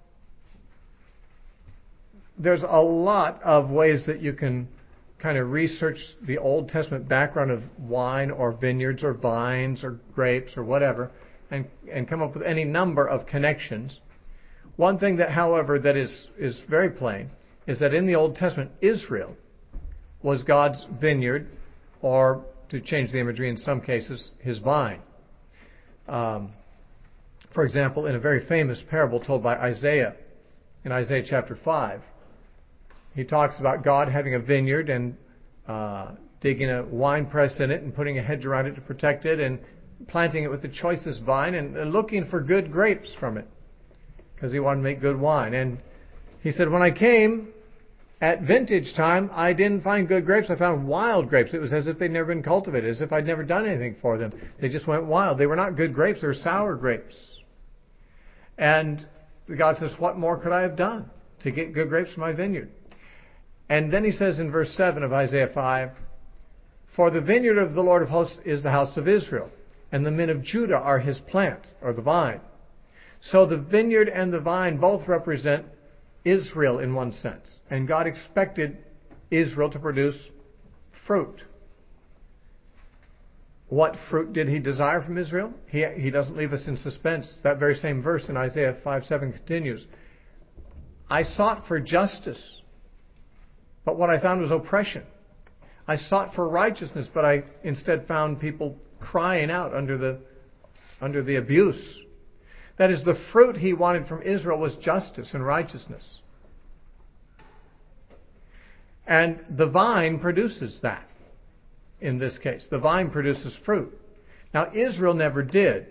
there's a lot of ways that you can kind of research the Old Testament background of wine or vineyards or vines or grapes or whatever, and, and come up with any number of connections. One thing that, however, that is, is very plain is that in the Old Testament, Israel was God's vineyard, or to change the imagery in some cases, his vine. Um, for example, in a very famous parable told by Isaiah, in Isaiah chapter five, he talks about God having a vineyard and uh, digging a wine press in it and putting a hedge around it to protect it and planting it with the choicest vine and, and looking for good grapes from it, because he wanted to make good wine. And he said, when I came at vintage time, I didn't find good grapes. I found wild grapes. It was as if they'd never been cultivated, as if I'd never done anything for them. They just went wild. They were not good grapes. They were sour grapes. And God says, what more could I have done to get good grapes from my vineyard? And then he says in verse seven of Isaiah five, for the vineyard of the Lord of hosts is the house of Israel, and the men of Judah are his plant, or the vine. So the vineyard and the vine both represent Israel in one sense. And God expected Israel to produce fruit. What fruit did he desire from Israel? He, he doesn't leave us in suspense. That very same verse in Isaiah five seven continues. I sought for justice, but what I found was oppression. I sought for righteousness, but I instead found people crying out under the, under the abuse. That is, the fruit he wanted from Israel was justice and righteousness. And the vine produces that in this case. The vine produces fruit. Now, Israel never did,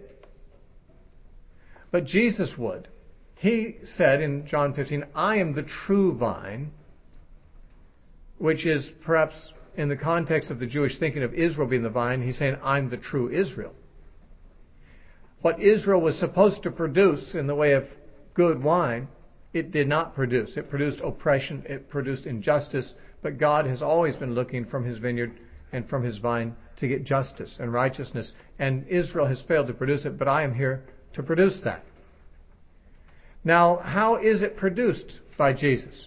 but Jesus would. He said in John fifteen, I am the true vine, which is perhaps in the context of the Jewish thinking of Israel being the vine, he's saying, I'm the true Israel. What Israel was supposed to produce in the way of good wine, it did not produce. It produced oppression, it produced injustice, but God has always been looking from his vineyard and from his vine to get justice and righteousness. And Israel has failed to produce it, but I am here to produce that. Now, how is it produced by Jesus?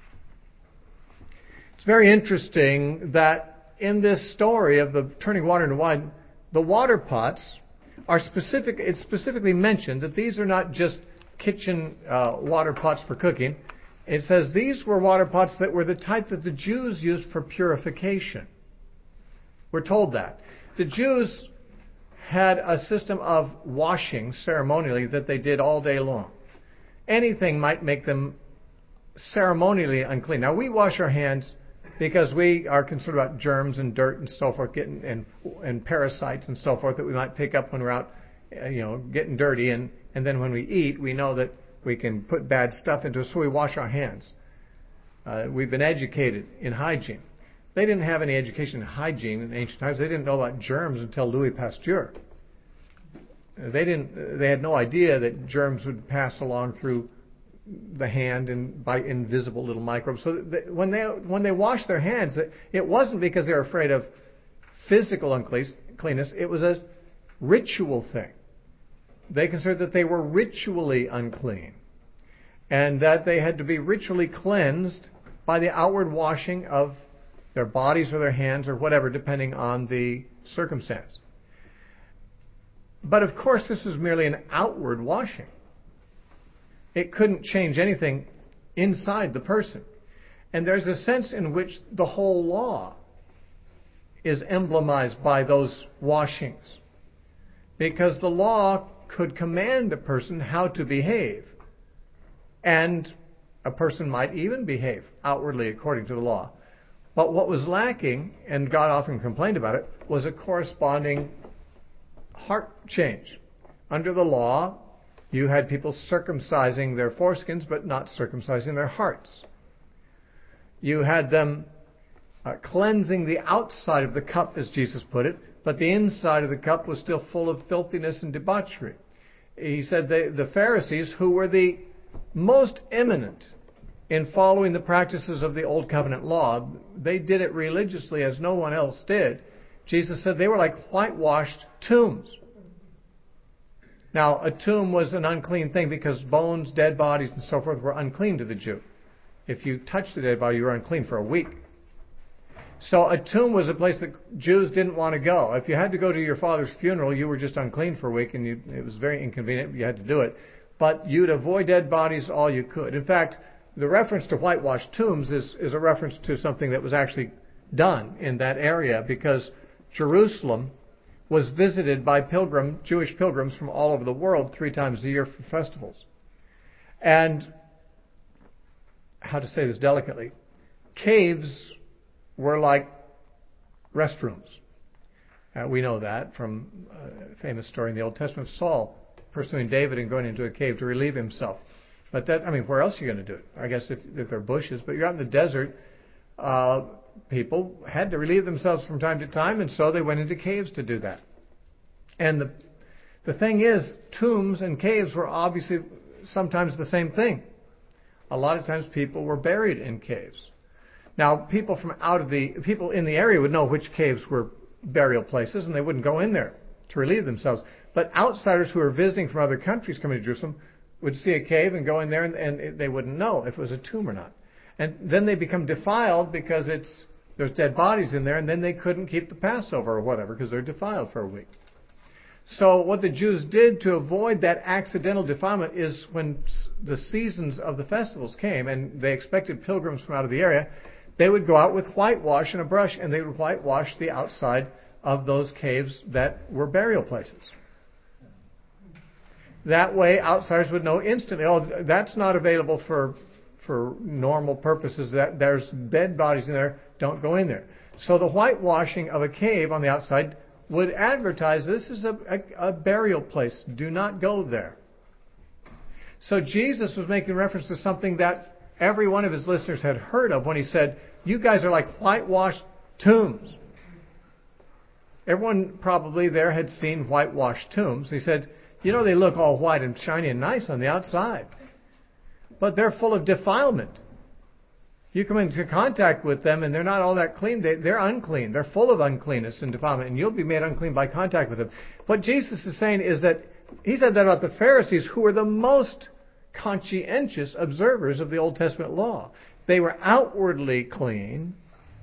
It's very interesting that in this story of the turning water into wine, the water pots are specific. It's specifically mentioned that these are not just kitchen uh, water pots for cooking. It says these were water pots that were the type that the Jews used for purification. We're told that. The Jews had a system of washing ceremonially that they did all day long. Anything might make them ceremonially unclean. Now, we wash our hands because we are concerned about germs and dirt and so forth, getting and and parasites and so forth that we might pick up when we're out, you know, getting dirty. And, and then when we eat, we know that we can put bad stuff into us, so we wash our hands. Uh, we've been educated in hygiene. They didn't have any education in hygiene in ancient times. They didn't know about germs until Louis Pasteur. They didn't. They had no idea that germs would pass along through the hand and by invisible little microbes. So that when they when they washed their hands, it wasn't because they were afraid of physical uncleanness. It was a ritual thing. They considered that they were ritually unclean, and that they had to be ritually cleansed by the outward washing of their bodies or their hands or whatever, depending on the circumstance. But of course, this was merely an outward washing. It couldn't change anything inside the person. And there's a sense in which the whole law is emblemized by those washings. Because the law could command a person how to behave. And a person might even behave outwardly according to the law. But what was lacking, and God often complained about it, was a corresponding heart change. Under the law, you had people circumcising their foreskins, but not circumcising their hearts. You had them uh, cleansing the outside of the cup, as Jesus put it, but the inside of the cup was still full of filthiness and debauchery. He said they, the Pharisees, who were the most eminent in following the practices of the Old Covenant law, they did it religiously as no one else did. Jesus said they were like whitewashed tombs. Now, a tomb was an unclean thing because bones, dead bodies, and so forth were unclean to the Jew. If you touched the dead body, you were unclean for a week. So a tomb was a place that Jews didn't want to go. If you had to go to your father's funeral, you were just unclean for a week, and you, it was very inconvenient. You had to do it. But you'd avoid dead bodies all you could. In fact, the reference to whitewashed tombs is, is a reference to something that was actually done in that area, because Jerusalem was visited by pilgrim, Jewish pilgrims from all over the world three times a year for festivals. And, how to say this delicately, caves were like restrooms. Uh, we know that from a famous story in the Old Testament of Saul pursuing David and going into a cave to relieve himself. But that, I mean, where else are you going to do it? I guess if, if there are bushes, but you're out in the desert, uh, people had to relieve themselves from time to time, and so they went into caves to do that. And the the thing is, tombs and caves were obviously sometimes the same thing. A lot of times people were buried in caves. Now, people from out of the people in the area would know which caves were burial places, and they wouldn't go in there to relieve themselves. But outsiders who were visiting from other countries coming to Jerusalem would see a cave and go in there, and, and they wouldn't know if it was a tomb or not. And then they become defiled because it's there's dead bodies in there, and then they couldn't keep the Passover or whatever because they're defiled for a week. So what the Jews did to avoid that accidental defilement is when the seasons of the festivals came and they expected pilgrims from out of the area, they would go out with whitewash and a brush, and they would whitewash the outside of those caves that were burial places. That way, outsiders would know instantly, oh, that's not available for for normal purposes. That there's dead bodies in there. Don't go in there. So the whitewashing of a cave on the outside would advertise this is a, a, a burial place. Do not go there. So Jesus was making reference to something that every one of his listeners had heard of when he said, you guys are like whitewashed tombs. Everyone probably there had seen whitewashed tombs. He said, you know, they look all white and shiny and nice on the outside, but they're full of defilement. You come into contact with them and they're not all that clean. They, they're unclean. They're full of uncleanness and defilement, and you'll be made unclean by contact with them. What Jesus is saying is that he said that about the Pharisees, who were the most conscientious observers of the Old Testament law. They were outwardly clean,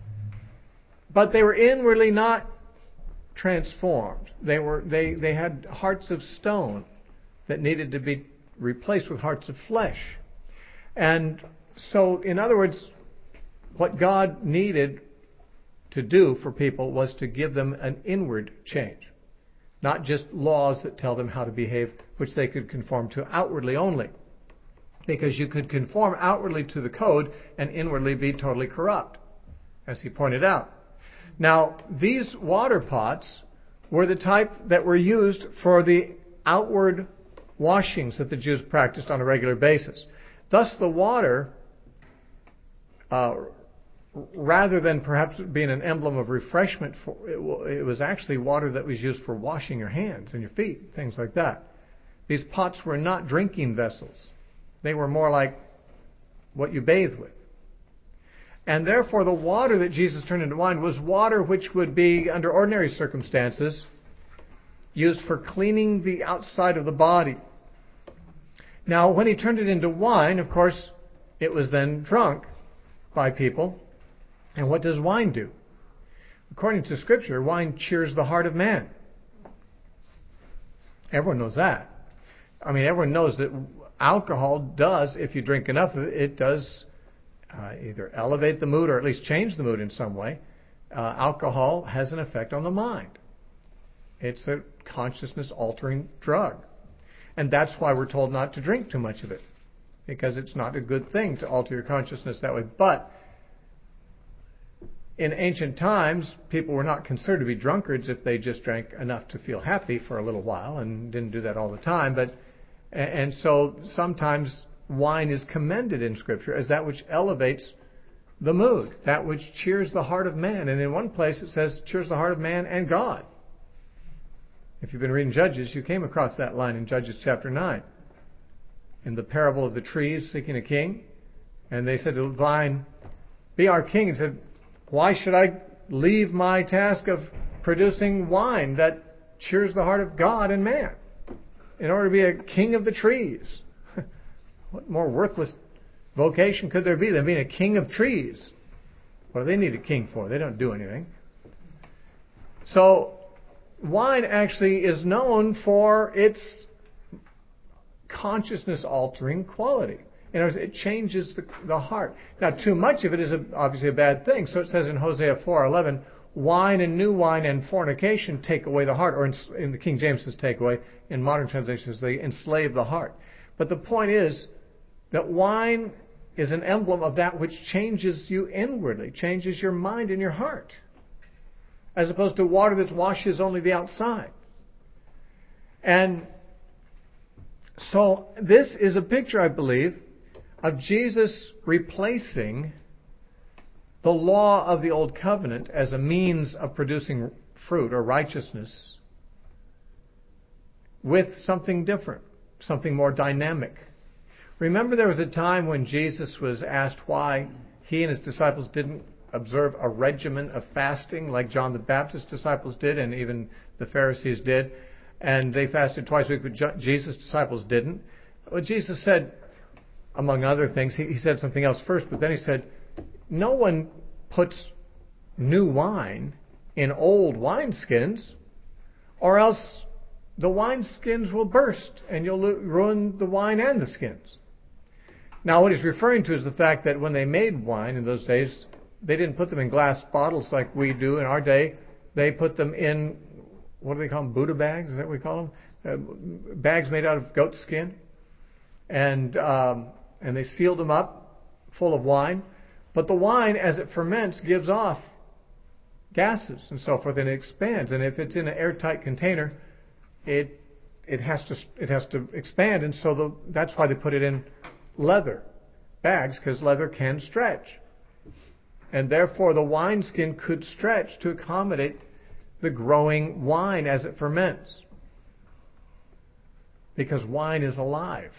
but they were inwardly not transformed. They were they, they had hearts of stone that needed to be replaced with hearts of flesh. And so, in other words, what God needed to do for people was to give them an inward change, not just laws that tell them how to behave, which they could conform to outwardly only. Because you could conform outwardly to the code and inwardly be totally corrupt, as he pointed out. Now, these water pots were the type that were used for the outward washings that the Jews practiced on a regular basis. Thus, the water, uh, rather than perhaps being an emblem of refreshment, for, it, it was actually water that was used for washing your hands and your feet, things like that. These pots were not drinking vessels. They were more like what you bathe with. And therefore, the water that Jesus turned into wine was water which would be, under ordinary circumstances, used for cleaning the outside of the body. Now, when he turned it into wine, of course, it was then drunk by people. And what does wine do? According to Scripture, wine cheers the heart of man. Everyone knows that. I mean, everyone knows that alcohol does, if you drink enough of it, it does uh, either elevate the mood or at least change the mood in some way. Uh, alcohol has an effect on the mind. It's a consciousness-altering drug. And that's why we're told not to drink too much of it. because it's not a good thing to alter your consciousness that way. But in ancient times, people were not considered to be drunkards if they just drank enough to feel happy for a little while and didn't do that all the time. But and so sometimes wine is commended in Scripture as that which elevates the mood, that which cheers the heart of man. And in one place it says cheers the heart of man and God. If you've been reading Judges, you came across that line in Judges chapter nine. In the parable of the trees seeking a king. And they said to the vine, be our king. And said, why should I leave my task of producing wine that cheers the heart of God and man in order to be a king of the trees? What more worthless vocation could there be than being a king of trees? What do they need a king for? They don't do anything. So wine actually is known for its consciousness-altering quality. In other words, it changes the, the heart. Now, too much of it is a, obviously a bad thing. So it says in Hosea four eleven, wine and new wine and fornication take away the heart. Or in, in the King James says take away. In modern translations, they enslave the heart. But the point is that wine is an emblem of that which changes you inwardly, changes your mind and your heart, as opposed to water that washes only the outside. And so this is a picture, I believe, of Jesus replacing the law of the Old Covenant as a means of producing fruit or righteousness with something different, something more dynamic. Remember, there was a time when Jesus was asked why he and his disciples didn't observe a regimen of fasting like John the Baptist's disciples did and even the Pharisees did. And they fasted twice a week, but Jesus' disciples didn't. Well, Jesus said, among other things, he, he said something else first, but then he said, no one puts new wine in old wineskins, or else the wineskins will burst and you'll ruin the wine and the skins. Now, what he's referring to is the fact that when they made wine in those days, they didn't put them in glass bottles like we do in our day. They put them in, what do they call them, Buddha bags? Is that what we call them? Uh, bags made out of goat skin. And um, and they sealed them up full of wine. But the wine, as it ferments, gives off gases and so forth, and it expands. And if it's in an airtight container, it it has to it has to expand. And so the, that's why they put it in leather bags, because leather can stretch. And therefore the wineskin could stretch to accommodate the growing wine as it ferments. Because wine is alive.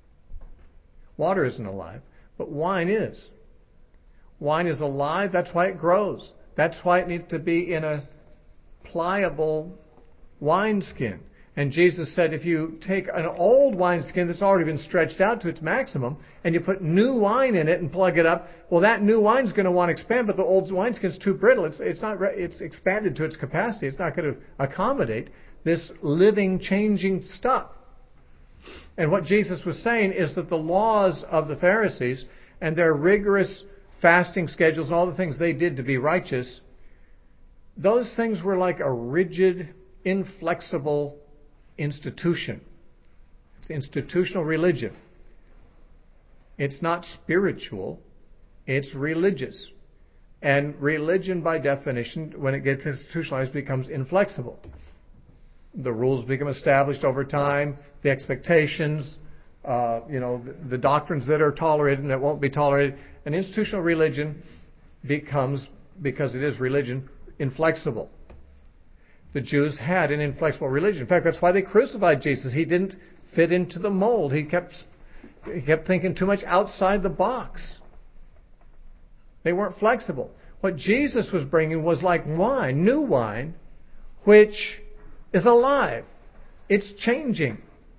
Water isn't alive, but wine is. Wine is alive, that's why it grows. That's why it needs to be in a pliable wineskin. And Jesus said if you take an old wineskin that's already been stretched out to its maximum and you put new wine in it and plug it up, well, that new wine's going to want to expand, but the old wineskin's too brittle. It's, it's not, it's expanded to its capacity. It's not going to accommodate this living, changing stuff. And what Jesus was saying is that the laws of the Pharisees and their rigorous fasting schedules and all the things they did to be righteous, those things were like a rigid, inflexible institution. It's institutional religion. It's not spiritual, it's religious. And religion, by definition, when it gets institutionalized, becomes inflexible. The rules become established over time, the expectations, uh, you know, the, the doctrines that are tolerated and that won't be tolerated. An institutional religion becomes, because it is religion, inflexible. The Jews had an inflexible religion. In fact, that's why they crucified Jesus. He didn't fit into the mold. He kept, he kept thinking too much outside the box. They weren't flexible. What Jesus was bringing was like wine, new wine, which is alive. It's changing.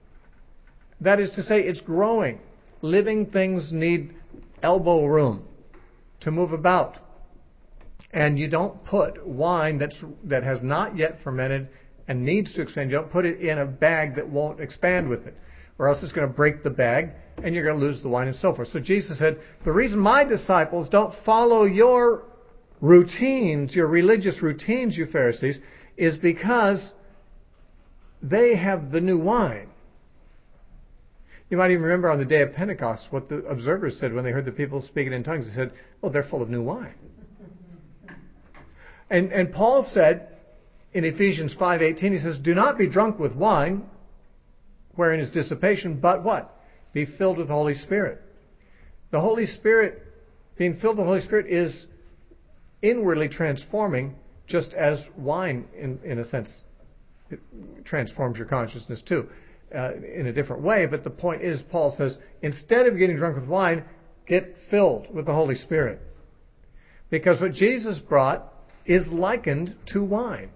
That is to say, it's growing. Living things need elbow room to move about. And you don't put wine that's that has not yet fermented and needs to expand. You don't put it in a bag that won't expand with it, or else it's going to break the bag and you're going to lose the wine and so forth. So Jesus said, the reason my disciples don't follow your routines, your religious routines, you Pharisees, is because they have the new wine. You might even remember on the day of Pentecost what the observers said when they heard the people speaking in tongues. They said, "Oh, they're full of new wine." And and Paul said in Ephesians five eighteen, he says, "Do not be drunk with wine, wherein is dissipation, but what? Be filled with the Holy Spirit." The Holy Spirit, being filled with the Holy Spirit, is inwardly transforming, just as wine, in, in a sense, it transforms your consciousness too, uh, in a different way. But the point is, Paul says, instead of getting drunk with wine, get filled with the Holy Spirit. Because what Jesus brought is likened to wine.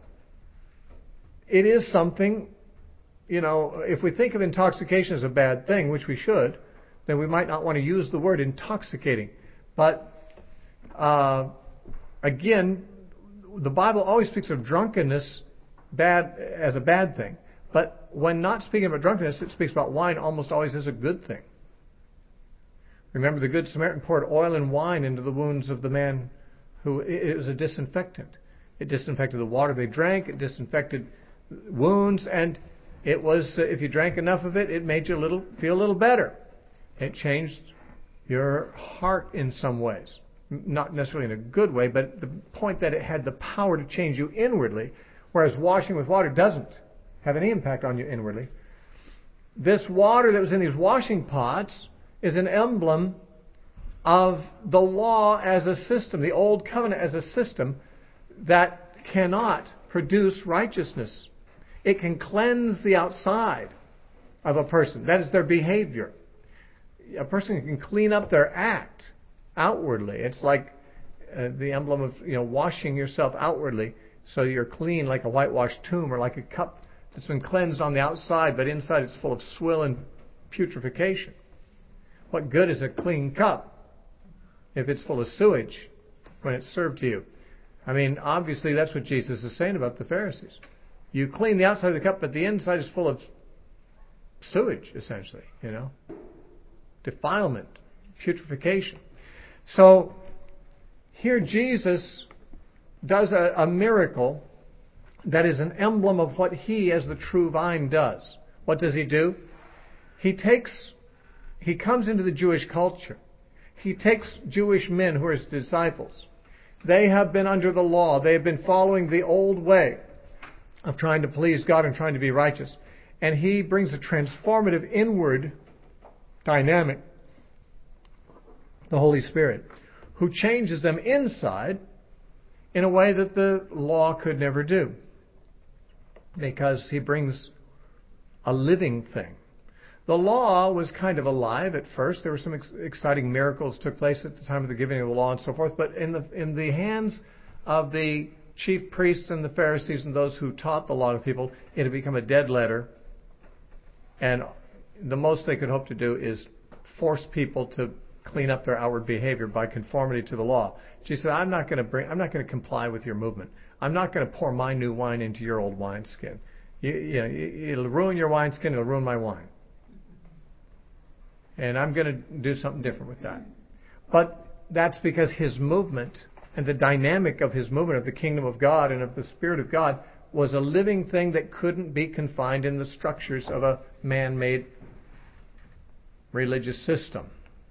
It is something, you know, if we think of intoxication as a bad thing, which we should, then we might not want to use the word intoxicating. But uh, again, the Bible always speaks of drunkenness bad as a bad thing. But when not speaking about drunkenness, it speaks about wine almost always as a good thing. Remember, the Good Samaritan poured oil and wine into the wounds of the man who, it was a disinfectant. It disinfected the water they drank, it disinfected wounds, and it was, if you drank enough of it, it made you a little feel a little better. It changed your heart in some ways. Not necessarily in a good way, but the point that it had the power to change you inwardly, whereas washing with water doesn't have any impact on you inwardly. This water that was in these washing pots is an emblem of the law as a system, the old covenant as a system that cannot produce righteousness. It can cleanse the outside of a person. That is their behavior. A person can clean up their act outwardly. It's like uh, the emblem of, you know, washing yourself outwardly so you're clean, like a whitewashed tomb, or like a cup that's been cleansed on the outside, but inside it's full of swill and putrefaction. What good is a clean cup if it's full of sewage when it's served to you? I mean, obviously that's what Jesus is saying about the Pharisees. You clean the outside of the cup, but the inside is full of sewage, essentially, you know. Defilement, putrefaction. So here Jesus does a, a miracle that is an emblem of what he, as the true vine, does. What does he do? He takes, he comes into the Jewish culture. He takes Jewish men who are his disciples. They have been under the law. They have been following the old way of trying to please God and trying to be righteous. And he brings a transformative inward dynamic, the Holy Spirit, who changes them inside in a way that the law could never do, because he brings a living thing. The law was kind of alive at first. There were some ex- exciting miracles took place at the time of the giving of the law and so forth, but in the in the hands of the chief priests and the Pharisees and those who taught the law to people, it had become a dead letter, and the most they could hope to do is force people to clean up their outward behavior by conformity to the law. Jesus said, I'm not going to bring, I'm not going to comply with your movement. I'm not going to pour my new wine into your old wineskin. You, you know, it'll ruin your wineskin, it'll ruin my wine. And I'm going to do something different with that. But that's because his movement and the dynamic of his movement of the kingdom of God and of the Spirit of God was a living thing that couldn't be confined in the structures of a man-made religious system.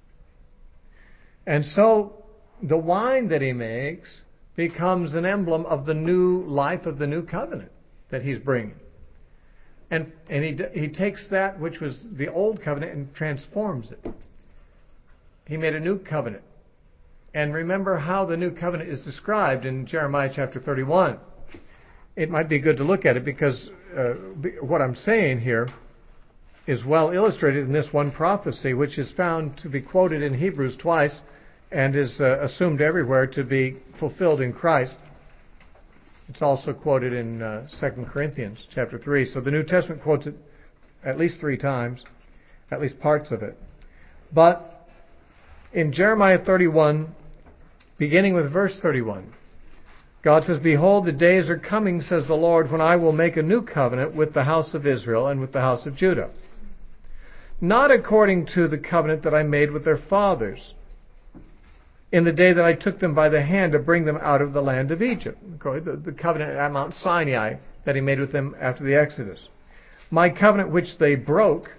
And so the wine that he makes becomes an emblem of the new life of the new covenant that he's bringing. And and he he takes that which was the old covenant and transforms it. He made a new covenant. And remember how the new covenant is described in Jeremiah chapter thirty-one. It might be good to look at it because uh, what I'm saying here is well illustrated in this one prophecy, which is found to be quoted in Hebrews twice and is uh, assumed everywhere to be fulfilled in Christ. It's also quoted in uh, Second Corinthians chapter three. So the New Testament quotes it at least three times, at least parts of it. But in Jeremiah thirty-one, beginning with verse thirty-one, God says, Behold, the days are coming, says the Lord, when I will make a new covenant with the house of Israel and with the house of Judah. Not according to the covenant that I made with their fathers in the day that I took them by the hand to bring them out of the land of Egypt. The, the covenant at Mount Sinai that he made with them after the Exodus. My covenant which they broke,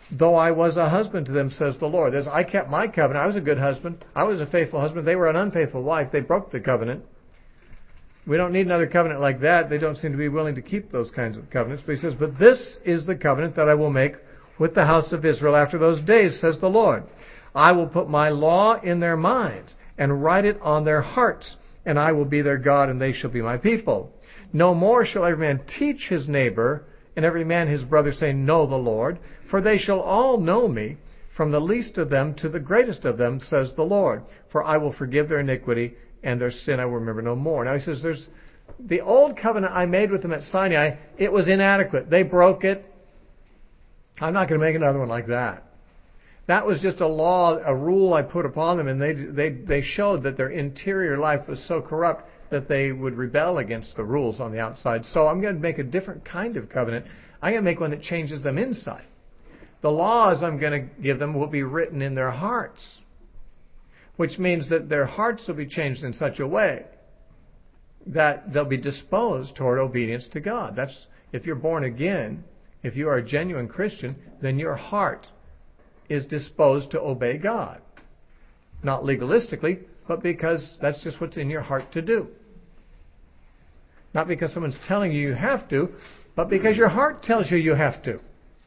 though I was a husband to them, says the Lord. There's, I kept my covenant. I was a good husband. I was a faithful husband. They were an unfaithful wife. They broke the covenant. We don't need another covenant like that. They don't seem to be willing to keep those kinds of covenants. But he says, but this is the covenant that I will make with the house of Israel after those days, says the Lord. I will put my law in their minds and write it on their hearts, and I will be their God, and they shall be my people. No more shall every man teach his neighbor, and every man his brother, saying, Know the Lord, for they shall all know me, from the least of them to the greatest of them, says the Lord. For I will forgive their iniquity, and their sin I will remember no more. Now he says, there's the old covenant I made with them at Sinai, it was inadequate. They broke it. I'm not going to make another one like that. That was just a law, a rule I put upon them, and they they they showed that their interior life was so corrupt that they would rebel against the rules on the outside. So I'm going to make a different kind of covenant. I'm going to make one that changes them inside. The laws I'm going to give them will be written in their hearts, which means that their hearts will be changed in such a way that they'll be disposed toward obedience to God. That's, if you're born again, if you are a genuine Christian, then your heart is disposed to obey God. Not legalistically, but because that's just what's in your heart to do. Not because someone's telling you you have to, but because your heart tells you you have to.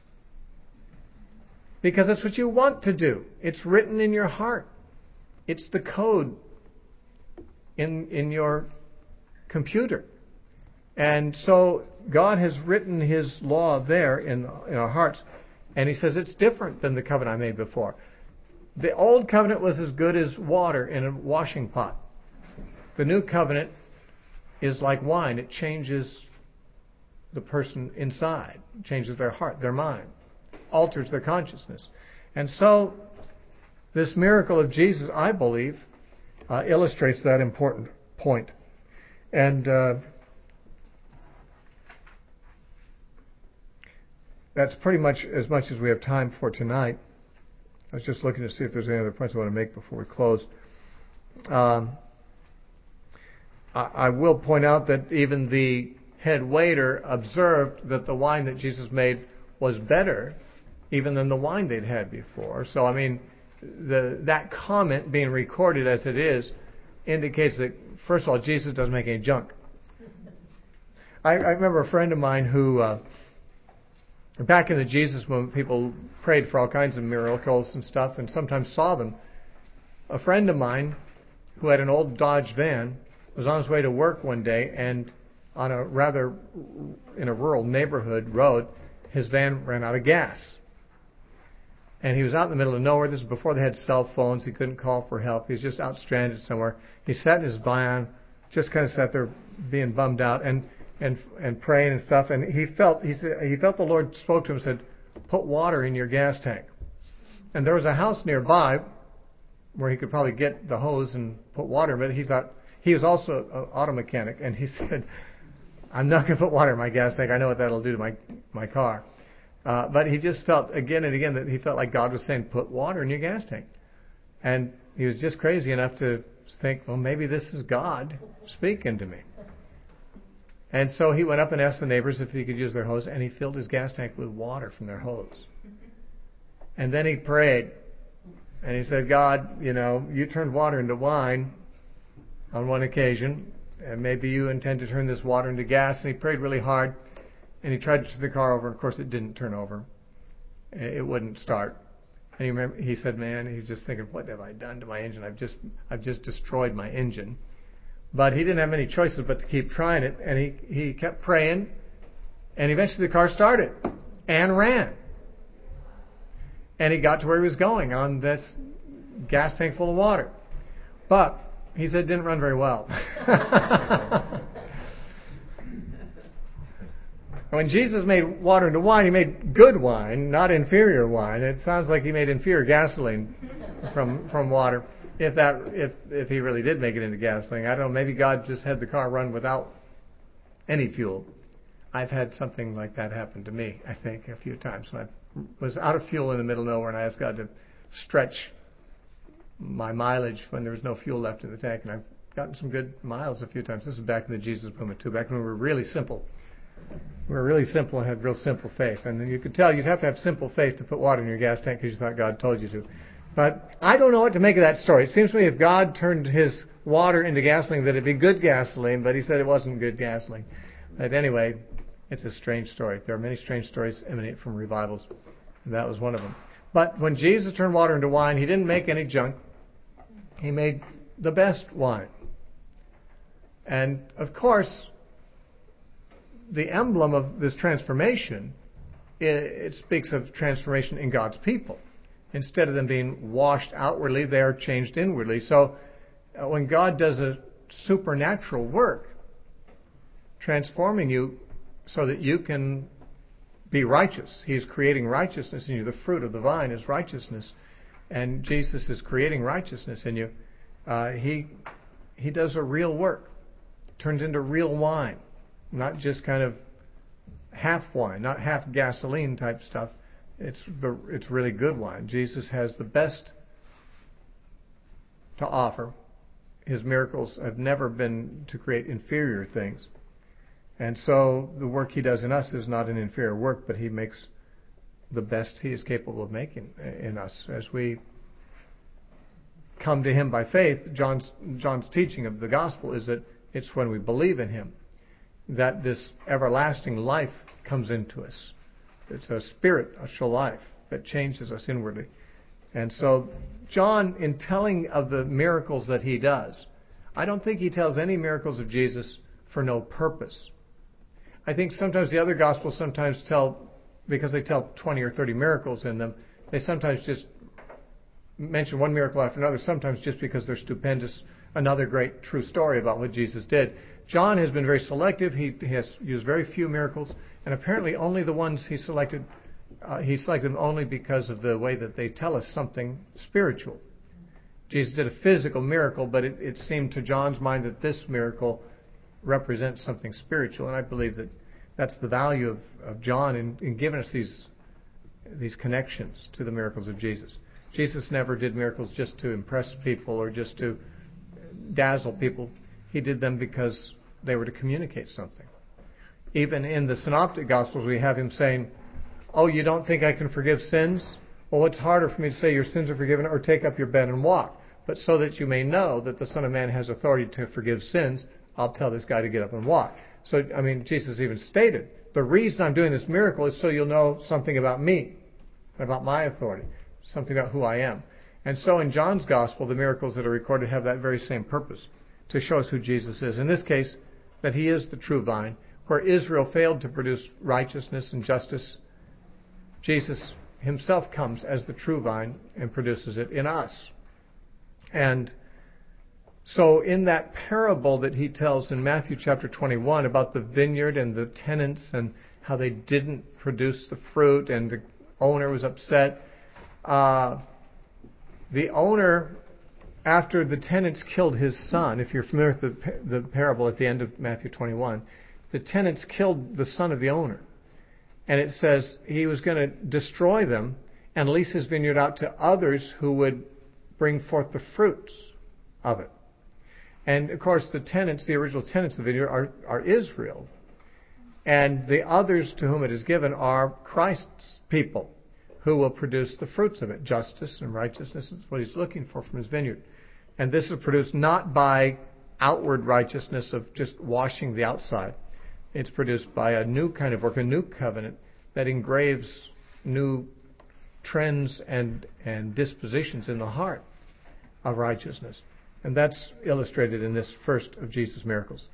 Because that's what you want to do. It's written in your heart. It's the code in in your computer. And so God has written His law there in, in our hearts. And He says it's different than the covenant I made before. The old covenant was as good as water in a washing pot. The new covenant is like wine. It changes the person inside, changes their heart, their mind, alters their consciousness. And so this miracle of Jesus, I believe, uh, illustrates that important point. And uh, that's pretty much as much as we have time for tonight. I was just looking to see if there's any other points I want to make before we close. Um, I, I will point out that even the head waiter observed that the wine that Jesus made was better even than the wine they'd had before. So, I mean, the, that comment being recorded as it is indicates that, first of all, Jesus doesn't make any junk. I, I remember a friend of mine who... Uh, Back in the Jesus movement, people prayed for all kinds of miracles and stuff, and sometimes saw them. A friend of mine who had an old Dodge van was on his way to work one day, and on a rather in a rural neighborhood road, his van ran out of gas. And he was out in the middle of nowhere. This is before they had cell phones. He couldn't call for help. He was just out stranded somewhere. He sat in his van, just kind of sat there being bummed out, and and and praying and stuff, and he felt he said he felt the Lord spoke to him and said, "Put water in your gas tank." And there was a house nearby where he could probably get the hose and put water in, but he thought, he was also an auto mechanic, and he said, "I'm not going to put water in my gas tank. I know what that'll do to my my car." Uh, but he just felt again and again that he felt like God was saying, "Put water in your gas tank," and he was just crazy enough to think, "Well, maybe this is God speaking to me." And so he went up and asked the neighbors if he could use their hose, and he filled his gas tank with water from their hose. And then he prayed, and he said, "God, you know, you turned water into wine on one occasion, and maybe you intend to turn this water into gas." And he prayed really hard, and he tried to turn the car over, and of course it didn't turn over. It wouldn't start. And he remember, he said, "Man," he's just thinking, "What have I done to my engine? I've just, I've just destroyed my engine." But he didn't have many choices but to keep trying it, and he, he kept praying, and eventually the car started and ran. And he got to where he was going on this gas tank full of water. But he said it didn't run very well. When Jesus made water into wine, He made good wine, not inferior wine. It sounds like He made inferior gasoline from from water. If that, if if He really did make it into gasoline, I don't know. Maybe God just had the car run without any fuel. I've had something like that happen to me, I think, a few times when I was out of fuel in the middle of nowhere, and I asked God to stretch my mileage when there was no fuel left in the tank, and I've gotten some good miles a few times. This is back in the Jesus movement too, back when we were really simple. were really simple and had real simple faith. And you could tell you'd have to have simple faith to put water in your gas tank because you thought God told you to. But I don't know what to make of that story. It seems to me if God turned his water into gasoline, that it'd be good gasoline, but he said it wasn't good gasoline. But anyway, it's a strange story. There are many strange stories emanate from revivals, and that was one of them. But when Jesus turned water into wine, he didn't make any junk. He made the best wine. And, of course, the emblem of this transformation, it, it speaks of transformation in God's people. Instead of them being washed outwardly, they are changed inwardly. So uh, when God does a supernatural work, transforming you so that you can be righteous, He is creating righteousness in you. The fruit of the vine is righteousness. And Jesus is creating righteousness in you. Uh, he, he does a real work. Turns into real wine. Not just kind of half wine, not half gasoline type stuff. It's the it's really good wine. Jesus has the best to offer. His miracles have never been to create inferior things. And so the work he does in us is not an inferior work, but he makes the best he is capable of making in us. As we come to him by faith, John's John's teaching of the gospel is that it's when we believe in him that this everlasting life comes into us. It's a spiritual life that changes us inwardly. And so John, in telling of the miracles that he does, I don't think he tells any miracles of Jesus for no purpose. I think sometimes the other Gospels sometimes tell, because they tell twenty or thirty miracles in them, they sometimes just mention one miracle after another, sometimes just because they're stupendous, another great true story about what Jesus did. John has been very selective. He, he has used very few miracles, and apparently only the ones he selected, uh, he selected them only because of the way that they tell us something spiritual. Jesus did a physical miracle, but it, it seemed to John's mind that this miracle represents something spiritual, and I believe that that's the value of, of John in, in giving us these these connections to the miracles of Jesus. Jesus never did miracles just to impress people or just to dazzle people. He did them because they were to communicate something. Even in the Synoptic Gospels, we have him saying, "Oh, you don't think I can forgive sins? Well, what's harder for me to say your sins are forgiven or take up your bed and walk? But so that you may know that the Son of Man has authority to forgive sins, I'll tell this guy to get up and walk." So, I mean, Jesus even stated, the reason I'm doing this miracle is so you'll know something about me, about my authority, something about who I am. And so in John's Gospel, the miracles that are recorded have that very same purpose, to show us who Jesus is. In this case, that he is the true vine. Where Israel failed to produce righteousness and justice, Jesus himself comes as the true vine and produces it in us. And so in that parable that he tells in Matthew chapter twenty-one about the vineyard and the tenants and how they didn't produce the fruit and the owner was upset, uh, the owner, after the tenants killed his son, if you're familiar with the, the parable at the end of Matthew twenty-one, the tenants killed the son of the owner. And it says he was going to destroy them and lease his vineyard out to others who would bring forth the fruits of it. And, of course, the tenants, the original tenants of the vineyard are, are Israel. And the others to whom it is given are Christ's people who will produce the fruits of it. Justice and righteousness is what he's looking for from his vineyard. And this is produced not by outward righteousness of just washing the outside. It's produced by a new kind of work, a new covenant that engraves new trends and, and dispositions in the heart of righteousness. And that's illustrated in this first of Jesus' miracles.